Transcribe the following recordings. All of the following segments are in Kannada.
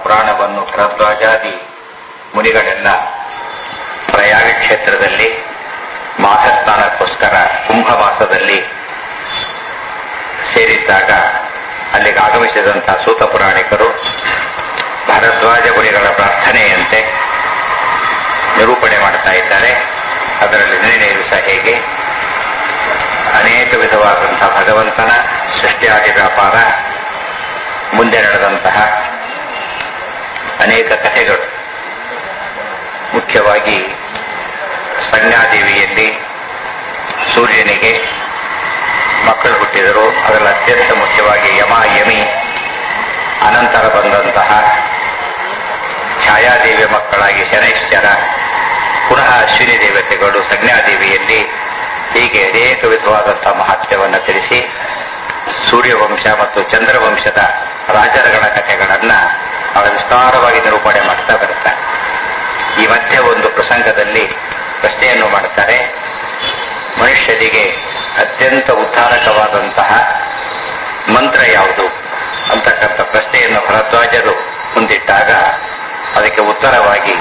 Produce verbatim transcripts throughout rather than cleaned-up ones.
ಪುರಾಣವನ್ನು ಭರದ್ವಾಜಾದಿ ಮುನಿಗಳೆಲ್ಲ ಪ್ರಯಾಗ ಕ್ಷೇತ್ರದಲ್ಲಿ ಮಾಘಸ್ನಾನಕ್ಕೋಸ್ಕರ ಕುಂಭ ಮಾಸದಲ್ಲಿ ಸೇರಿದ್ದಾಗ ಅಲ್ಲಿಗೆ ಆಗಮಿಸಿದಂತಹ ಸೂತ ಪುರಾಣಿಕರು ಭರದ್ವಾಜ ಮುನಿಗಳ ಪ್ರಾರ್ಥನೆಯಂತೆ ನಿರೂಪಣೆ ಮಾಡ್ತಾ ಇದ್ದಾರೆ. ಅದರಲ್ಲಿ ನಿನ್ನೆ ದಿವಸ ಹೇಗೆ ಅನೇಕ ವಿಧವಾದಂತಹ ಭಗವಂತನ ಸೃಷ್ಟಿಯಾದಿ ವ್ಯಾಪಾರ, ಮುಂದೆ ನಡೆದಂತಹ ಅನೇಕ ಕಥೆಗಳು, ಮುಖ್ಯವಾಗಿ ಸಂಜ್ಞಾದೇವಿಯಲ್ಲಿ ಸೂರ್ಯನಿಗೆ ಮಕ್ಕಳು ಹುಟ್ಟಿದರು. ಅದರಲ್ಲಿ ಅತ್ಯಂತ ಮುಖ್ಯವಾಗಿ ಯಮ ಯಮಿ, ಅನಂತರ ಬಂದಂತಹ ಛಾಯಾದೇವಿಯ ಮಕ್ಕಳಾಗಿ ಶನೈಶ್ಚರ, ಪುನಃ ಅಶ್ವಿನಿ ದೇವತೆಗಳು ಸಂಜ್ಞಾದೇವಿಯಲ್ಲಿ, ಹೀಗೆ ಅನೇಕ ವಿಧವಾದಂತಹ ಮಹತ್ವವನ್ನು ತಿಳಿಸಿ ಸೂರ್ಯವಂಶ ಮತ್ತು ಚಂದ್ರವಂಶದ ರಾಜರುಗಳ ಕಥೆಗಳನ್ನು ಬಹಳ ವಿಸ್ತಾರವಾಗಿ ನಿರೂಪಣೆ ಮಾಡ್ತಾ ಬರುತ್ತಾರೆ. ಈ ಮಧ್ಯೆ ಒಂದು ಪ್ರಸಂಗದಲ್ಲಿ ಪ್ರಶ್ನೆಯನ್ನು ಮಾಡುತ್ತಾರೆ. ಮನುಷ್ಯರಿಗೆ ಅತ್ಯಂತ ಉದ್ಧಾರಕವಾದಂತಹ ಮಂತ್ರ ಯಾವುದು ಅಂತಕ್ಕಂಥ ಪ್ರಶ್ನೆಯನ್ನು ಭರದ್ವಾಜರು ಮುಂದಿಟ್ಟಾಗ ಅದಕ್ಕೆ ಉತ್ತರವಾಗಿ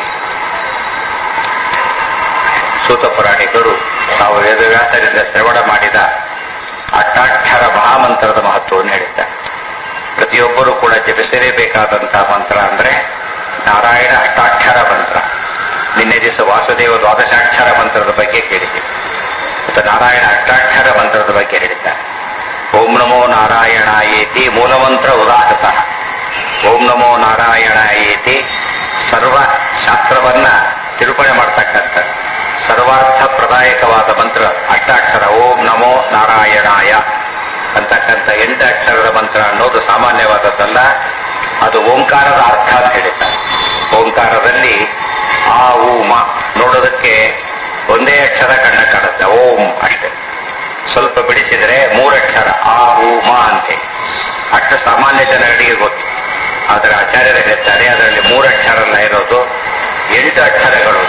ಸೂತ ಪುರಾಣಿಕರು ತಾವು ವೇದವ್ಯಾಸರಿಂದ ಶ್ರವಣ ಮಾಡಿದ ಅಷ್ಟಾಕ್ಷರ ಮಹಾಮಂತ್ರದ ಮಹತ್ವವನ್ನು ಹೇಳಿದ್ದಾರೆ. ಪ್ರತಿಯೊಬ್ಬರೂ ಕೂಡ ಜಪಿಸಲೇಬೇಕಾದಂತಹ ಮಂತ್ರ ಅಂದ್ರೆ ನಾರಾಯಣ ಅಷ್ಟಾಕ್ಷರ ಮಂತ್ರ. ನಿನ್ನೆ ದಿವಸ ವಾಸುದೇವ ದ್ವಾದಶಾಕ್ಷರ ಮಂತ್ರದ ಬಗ್ಗೆ ಕೇಳಿದ್ದೀವಿ. ಮತ್ತು ನಾರಾಯಣ ಅಷ್ಟಾಕ್ಷರ ಮಂತ್ರದ ಬಗ್ಗೆ ಹೇಳಿದ್ದಾರೆ. ಓಂ ನಮೋ ನಾರಾಯಣಾಯೇತಿ ಮೂಲಮಂತ್ರ ಉದಾಹೃತಃ. ಓಂ ನಮೋ ನಾರಾಯಣಾಯೇತಿ ಸರ್ವ ಶಾಸ್ತ್ರವನ್ನ ನಿರೂಪಣೆ ಮಾಡ್ತಕ್ಕಂಥ ಸರ್ವಾರ್ಥ ಪ್ರದಾಯಕವಾದ ಮಂತ್ರ ಅಷ್ಟಾಕ್ಷರ. ಓಂ ನಮೋ ನಾರಾಯಣಾಯ ಅಂತಕ್ಕಂಥ ಎಂಟು ಅಕ್ಷರದ ಮಂತ್ರ ಅನ್ನೋದು ಸಾಮಾನ್ಯವಾದದ್ದಲ್ಲ, ಅದು ಓಂಕಾರದ ಅರ್ಥ ಅಂತ ಹೇಳಿದ್ದಾರೆ. ಓಂಕಾರದಲ್ಲಿ ಆ ಊ ಮ ನೋಡೋದಕ್ಕೆ ಒಂದೇ ಅಕ್ಷರ ಕಣ್ಣ ಕಾಣುತ್ತೆ, ಓಂ ಅಷ್ಟೇ. ಸ್ವಲ್ಪ ಬಿಡಿಸಿದರೆ ಮೂರಕ್ಷರ ಆ ಊ ಮ ಅಂತೆ. ಅಷ್ಟು ಸಾಮಾನ್ಯ ಜನಗಳಿಗೆ ಗೊತ್ತು. ಆದರೆ ಆಚಾರ್ಯರು ಹೇಳ್ತಾರೆ ಅದರಲ್ಲಿ ಮೂರಕ್ಷರ ಇರೋದು ಎಂಟು ಅಕ್ಷರಗಳು.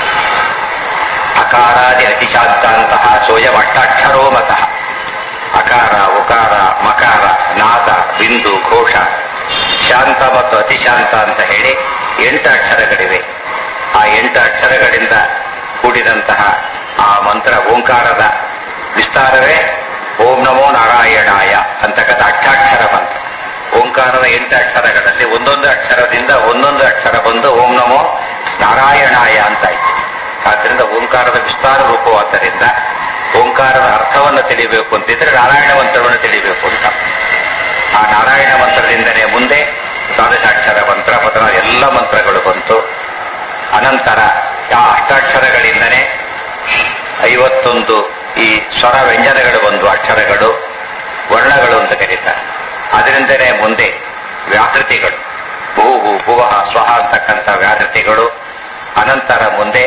ಅಕಾರಾದಿ ಅತಿಶಾಂತಾಂತಹ ಸೋಯಂ ಅಷ್ಟಾಕ್ಷರೋ ಮತಃ. ಅಕಾರ, ಉಕಾರ, ಮಕಾರ, ನಾದ, ಬಿಂದು, ಘೋಷ, ಶಾಂತ ಮತ್ತು ಅತಿಶಾಂತ ಅಂತ ಹೇಳಿ ಎಂಟು ಅಕ್ಷರಗಳಿವೆ. ಆ ಎಂಟು ಅಕ್ಷರಗಳಿಂದ ಕೂಡಿದಂತಹ ಆ ಮಂತ್ರ ಓಂಕಾರದ ವಿಸ್ತಾರವೇ ಓಂ ನಮೋ ನಾರಾಯಣಾಯ ಅಂತಕ್ಕಂಥ ಅಷ್ಟಾಕ್ಷರ ಮಂತ್ರ. ಓಂಕಾರದ ಎಂಟು ಅಕ್ಷರಗಳಲ್ಲಿ ಒಂದೊಂದು ಅಕ್ಷರದಿಂದ ಒಂದೊಂದು ಅಕ್ಷರ ಬಂದು ಓಂ ನಮೋ ನಾರಾಯಣಾಯ ಅಂತಾಯ್ತು. ಆದ್ದರಿಂದ ಓಂಕಾರದ ವಿಸ್ತಾರ ರೂಪವಾದ್ದರಿಂದ ಓಂಕಾರದ ಅರ್ಥವನ್ನು ತಿಳಿಬೇಕು ಅಂತಿದ್ರೆ ನಾರಾಯಣ ಮಂತ್ರವನ್ನು ತಿಳಿಬೇಕು ಅಂತ. ಆ ನಾರಾಯಣ ಮಂತ್ರದಿಂದಲೇ ಮುಂದೆ ದ್ವಾದಶಾಕ್ಷರ ಮಂತ್ರ ಮೊದಲಾದ ಎಲ್ಲ ಮಂತ್ರಗಳು ಬಂತು. ಅನಂತರ ಆ ಅಷ್ಟಾಕ್ಷರಗಳಿಂದನೇ ಐವತ್ತೊಂದು ಈ ಸ್ವರ ವ್ಯಂಜನಗಳು ಬಂದು ಅಕ್ಷರಗಳು, ವರ್ಣಗಳು ಅಂತ ಕರೀತಾರೆ. ಅದರಿಂದನೇ ಮುಂದೆ ವ್ಯಾಕೃತಿಗಳು, ಭೂಹು ಭುವಃ ಸ್ವಹ ಅಂತಕ್ಕಂಥ ವ್ಯಾಕೃತಿಗಳು. ಅನಂತರ ಮುಂದೆ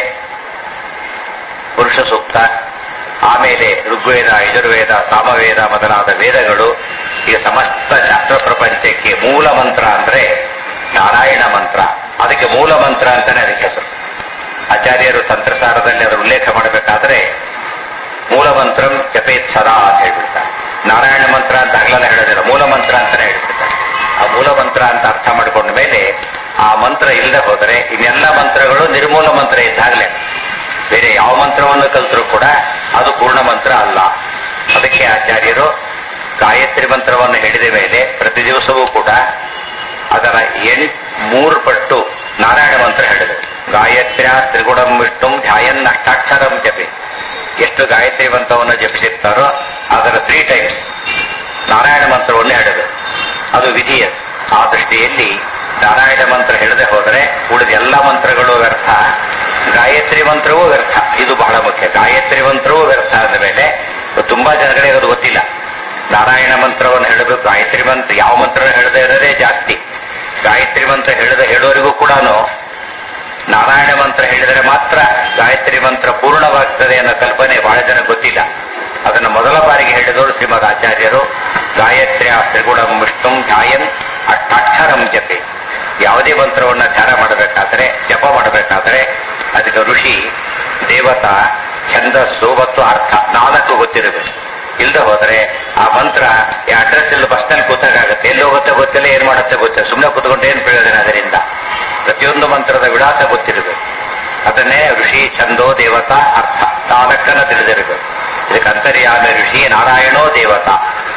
ಪುರುಷ ಸೂಕ್ತ, ಆಮೇಲೆ ಋಗ್ವೇದ, ಯಜುರ್ವೇದ, ಸಾಮವೇದ ಮೊದಲಾದ ವೇದಗಳು. ಈಗ ಸಮಸ್ತ ಶಾಸ್ತ್ರ ಪ್ರಪಂಚಕ್ಕೆ ಮೂಲ ಮಂತ್ರ ಅಂದ್ರೆ ನಾರಾಯಣ ಮಂತ್ರ. ಅದಕ್ಕೆ ಮೂಲ ಮಂತ್ರ ಅಂತಾನೆ ಅದಕ್ಕೆ ಹೆಸರು. ಆಚಾರ್ಯರು ತಂತ್ರಸಾರದಲ್ಲಿ ಅದರ ಉಲ್ಲೇಖ ಮಾಡಬೇಕಾದ್ರೆ ಮೂಲ ಮಂತ್ರಂ ಜಪೇತ್ ಸದಾ ಅಂತ ಹೇಳ್ಬಿಡ್ತಾರೆ. ನಾರಾಯಣ ಮಂತ್ರ ಅಂತ ಹಗಲೆಲ್ಲ ಹೇಳೋದಿಲ್ಲ, ಮೂಲ ಮಂತ್ರ ಅಂತಾನೆ ಹೇಳ್ಬಿಡ್ತಾರೆ. ಆ ಮೂಲ ಮಂತ್ರ ಅಂತ ಅರ್ಥ ಮಾಡಿಕೊಂಡ ಮೇಲೆ ಆ ಮಂತ್ರ ಇಲ್ಲದೆ ಹೋದರೆ ಇನ್ನೆಲ್ಲ ಮಂತ್ರಗಳು ನಿರ್ಮೂಲ ಮಂತ್ರ ಇದ್ದಾಗಲೇ. ಬೇರೆ ಯಾವ ಮಂತ್ರವನ್ನು ಕಲ್ತರೂ ಕೂಡ ಅದು ಪೂರ್ಣ ಮಂತ್ರ ಅಲ್ಲ. ಅದಕ್ಕೆ ಆಚಾರ್ಯರು ಗಾಯತ್ರಿ ಮಂತ್ರವನ್ನು ಹೇಳಿದ ಮೇಲೆ ಪ್ರತಿ ದಿವಸವೂ ಕೂಡ ಅದರ ಎಂಟ್ ಮೂರು ಪಟ್ಟು ನಾರಾಯಣ ಮಂತ್ರ ಹೇಳಿದರು. ಗಾಯತ್ರ್ಯ ತ್ರಿಗುಣಂ ವಿಷ್ಣುಂ ಧ್ಯಾಯನ್ ಅಷ್ಟಾಕ್ಷರಂ ಜಪೆ. ಎಷ್ಟು ಗಾಯತ್ರಿ ಮಂತ್ರವನ್ನು ಜಪಿಸಿರ್ತಾರೋ ಅದರ ತ್ರೀ ಟೈಮ್ಸ್ ನಾರಾಯಣ ಮಂತ್ರವನ್ನು ಹೇಳಿದರು. ಅದು ವಿಧಿಯ. ಆ ದೃಷ್ಟಿಯಲ್ಲಿ ನಾರಾಯಣ ಮಂತ್ರ ಹೇಳದೆ ಹೋದರೆ ಉಳಿದ ಎಲ್ಲ ಮಂತ್ರಗಳು ವ್ಯರ್ಥ, ಗಾಯತ್ರಿ ಮಂತ್ರವೂ ವ್ಯರ್ಥ. ಇದು ಬಹಳ ಮುಖ್ಯ. ಗಾಯತ್ರಿ ಮಂತ್ರವೂ ವ್ಯರ್ಥ ಅಂದ ಮೇಲೆ ತುಂಬಾ ಜನಗಳಿಗೆ ಅದು ಗೊತ್ತಿಲ್ಲ. ನಾರಾಯಣ ಮಂತ್ರವನ್ನು ಹೇಳಬೇಕು, ಗಾಯತ್ರಿ ಮಂತ್ರ ಯಾವ ಮಂತ್ರ ಹೇಳದೆ ಇರೋದೇ ಜಾಸ್ತಿ. ಗಾಯತ್ರಿ ಮಂತ್ರ ಹೇಳದೆ ಹೇಳೋರಿಗೂ ಕೂಡ ನಾರಾಯಣ ಮಂತ್ರ ಹೇಳಿದರೆ ಮಾತ್ರ ಗಾಯತ್ರಿ ಮಂತ್ರ ಪೂರ್ಣವಾಗ್ತದೆ ಅನ್ನೋ ಕಲ್ಪನೆ ಬಹಳ ಜನ ಗೊತ್ತಿಲ್ಲ. ಅದನ್ನು ಮೊದಲ ಬಾರಿಗೆ ಹೇಳಿದವರು ಶ್ರೀಮದ್ ಆಚಾರ್ಯರು. ಗಾಯತ್ರ್ಯ ತ್ರಿಗುಣಂ ವಿಷ್ಣುಂ ಧ್ಯಾಯನ್ ಅಷ್ಟಾಕ್ಷರಂ ಜಪೆ. ಯಾವುದೇ ಮಂತ್ರವನ್ನು ಧ್ಯಾನ ಮಾಡಬೇಕಾದ್ರೆ, ಜಪ ಮಾಡಬೇಕಾದ್ರೆ ಅದಕ್ಕೆ ಋಷಿ, ದೇವತಾ, ಛಂದಸ್ಸು ಮತ್ತು ಅರ್ಥ ನಾಲ್ಕು ಗೊತ್ತಿರಬೇಕು. ಇಲ್ಲದೆ ಹೋದ್ರೆ ಆ ಮಂತ್ರ ಈ ಅಡ್ರೆಸ್ ಎಲ್ಲ ಬಸ್ನಲ್ಲಿ ಕೂತಾಗುತ್ತೆ, ಎಲ್ಲಿ ಹೋಗುತ್ತೆ ಗೊತ್ತಿಲ್ಲ, ಏನ್ ಮಾಡುತ್ತೆ ಗೊತ್ತಿಲ್ಲ, ಸುಮ್ಮನೆ ಕೂತ್ಕೊಂಡು ಏನ್ ಪ್ರಯೋಜನ ಅದರಿಂದ. ಪ್ರತಿಯೊಂದು ಮಂತ್ರದ ವಿಳಾಸ ಗೊತ್ತಿರಬೇಕು. ಅದನ್ನೇ ಋಷಿ ಛಂದೋ ದೇವತಾ ಅರ್ಥ ತಾಲಕ್ಕನ ತಿಳಿದಿರಬೇಕು. ಇದಕ್ಕೆ ಅಂತರ್ಯಾಮಿ ಋಷಿ ನಾರಾಯಣೋ ದೇವತಾ,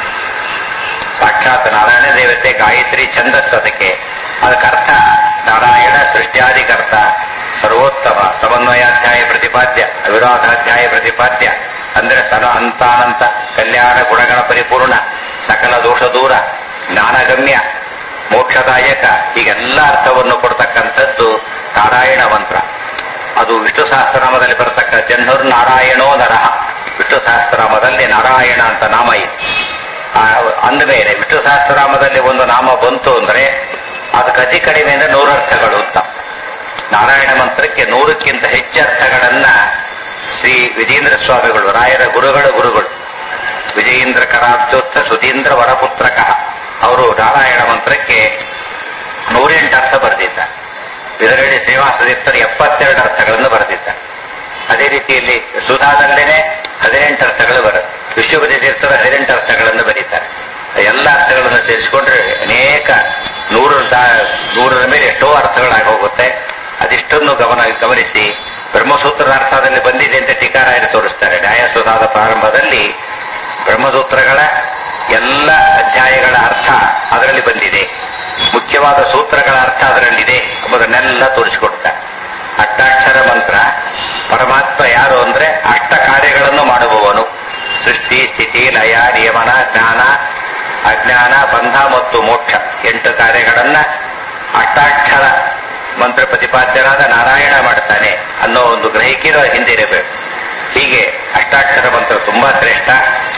ಸಾಕ್ಷಾತ್ ನಾರಾಯಣ ದೇವತೆ, ಗಾಯತ್ರಿ ಛಂದಸ್ಸು ಅದಕ್ಕೆ. ಅದಕ್ಕರ್ಥ ನಾರಾಯಣ ಸೃಷ್ಟ್ಯಾದಿಕರ್ತ, ಸರ್ವೋತ್ತಮ, ಸಮನ್ವಯಾಧ್ಯಾಯ ಪ್ರತಿಪಾದ್ಯ, ಅವಿರೋಧಾಧ್ಯಾಯ ಪ್ರತಿಪಾದ್ಯ, ಅಂದ್ರೆ ಸನ ಅಂತಾನಂತ ಕಲ್ಯಾಣ ಗುಣಗಣ ಪರಿಪೂರ್ಣ, ಸಕಲ ದೋಷ ದೂರ, ಜ್ಞಾನಗಮ್ಯ, ಮೋಕ್ಷದಾಯಕ, ಹೀಗೆಲ್ಲ ಅರ್ಥವನ್ನು ಕೊಡ್ತಕ್ಕಂಥದ್ದು ನಾರಾಯಣ ಮಂತ್ರ. ಅದು ವಿಷ್ಣು ಸಹಸ್ರನಾಮದಲ್ಲಿ ಬರತಕ್ಕ ಜನ್ಮರ್ ನಾರಾಯಣೋ ನರಹ, ವಿಷ್ಣು ಸಹಸ್ರನಾಮದಲ್ಲಿ ನಾರಾಯಣ ಅಂತ ನಾಮ ಇದೆ. ಅಂದಮೇಲೆ ವಿಷ್ಣು ಸಹಸ್ರನಾಮದಲ್ಲಿ ಒಂದು ನಾಮ ಬಂತು ಅಂದ್ರೆ ಅದಕ್ಕೆ ಅತಿ ಕಡಿಮೆ ಅಂದ್ರೆ ನೂರು ಅರ್ಥಗಳು ಅಂತ. ನಾರಾಯಣ ಮಂತ್ರಕ್ಕೆ ನೂರಕ್ಕಿಂತ ಹೆಚ್ಚು ಅರ್ಥಗಳನ್ನ ಶ್ರೀ ವಿಜೇಂದ್ರ ಸ್ವಾಮಿಗಳು, ರಾಯರ ಗುರುಗಳ ಗುರುಗಳು, ವಿಜಯೇಂದ್ರ ಕರಾಬ್ಜೋತ್ಸ ಸುಧೀಂದ್ರ ವರಪುತ್ರಕ, ಅವರು ನಾರಾಯಣ ಮಂತ್ರಕ್ಕೆ ನೂರೆಂಟು ಅರ್ಥ ಬರೆದಿದ್ದಾರೆ. ಇದರಲ್ಲಿ ಶ್ರೀನಿವಾಸತೀರ್ಥರು ಎಪ್ಪತ್ತೆರಡು ಅರ್ಥಗಳನ್ನು ಬರೆದಿದ್ದಾರೆ. ಅದೇ ರೀತಿಯಲ್ಲಿ ಸುಧಾದಲ್ಲೇನೆ ಹದಿನೆಂಟು ಅರ್ಥಗಳು ಬರುತ್ತೆ. ವಿಶ್ವಪತಿ ತೀರ್ಥರ ಹದಿನೆಂಟು ಅರ್ಥಗಳನ್ನು ಬರೀತಾರೆ. ಎಲ್ಲ ಅರ್ಥಗಳನ್ನು ಸೇರಿಸಿಕೊಂಡ್ರೆ ಅನೇಕ ನೂರು ನೂರರ ಮೇಲೆ ಎಷ್ಟೋ ಅರ್ಥಗಳಾಗಿ ಹೋಗುತ್ತೆ. ಅದಿಷ್ಟನ್ನು ಗಮನ ಗಮನಿಸಿ ಬ್ರಹ್ಮಸೂತ್ರದ ಅರ್ಥದಲ್ಲಿ ಬಂದಿದೆ ಅಂತ ಟೀಕಾರಾಯರು ತೋರಿಸ್ತಾರೆ. ನ್ಯಾಯಸುಧಾದ ಪ್ರಾರಂಭದಲ್ಲಿ ಬ್ರಹ್ಮಸೂತ್ರಗಳ ಎಲ್ಲ ಅಧ್ಯಾಯಗಳ ಅರ್ಥ ಅದರಲ್ಲಿ ಬಂದಿದೆ, ಮುಖ್ಯವಾದ ಸೂತ್ರಗಳ ಅರ್ಥ ಅದರಲ್ಲಿದೆ ಎಂಬುದನ್ನೆಲ್ಲ ತೋರಿಸಿಕೊಡ್ತಾರೆ. ಅಷ್ಟಾಕ್ಷರ ಮಂತ್ರ, ಪರಮಾತ್ಮ ಯಾರು ಅಂದ್ರೆ ಅಷ್ಟ ಕಾರ್ಯಗಳನ್ನು ಮಾಡುವವನು. ಸೃಷ್ಟಿ, ಸ್ಥಿತಿ, ಲಯ, ನಿಯಮನ, ಜ್ಞಾನ, ಅಜ್ಞಾನ, ಬಂಧ ಮತ್ತು ಮೋಕ್ಷ, ಎಂಟು ಕಾರ್ಯಗಳನ್ನ ಅಷ್ಟಾಕ್ಷರ ಮಂತ್ರ ಪ್ರತಿಪಾದ್ಯರಾದ ನಾರಾಯಣ ಮಾಡ್ತಾನೆ ಅನ್ನೋ ಒಂದು ಗ್ರಹಿಕೆಯೂ ಹಿಂದೆ ಇರಬೇಕು. ಹೀಗೆ ಅಷ್ಟಾಕ್ಷರ ಮಂತ್ರ ತುಂಬಾ ಶ್ರೇಷ್ಠ.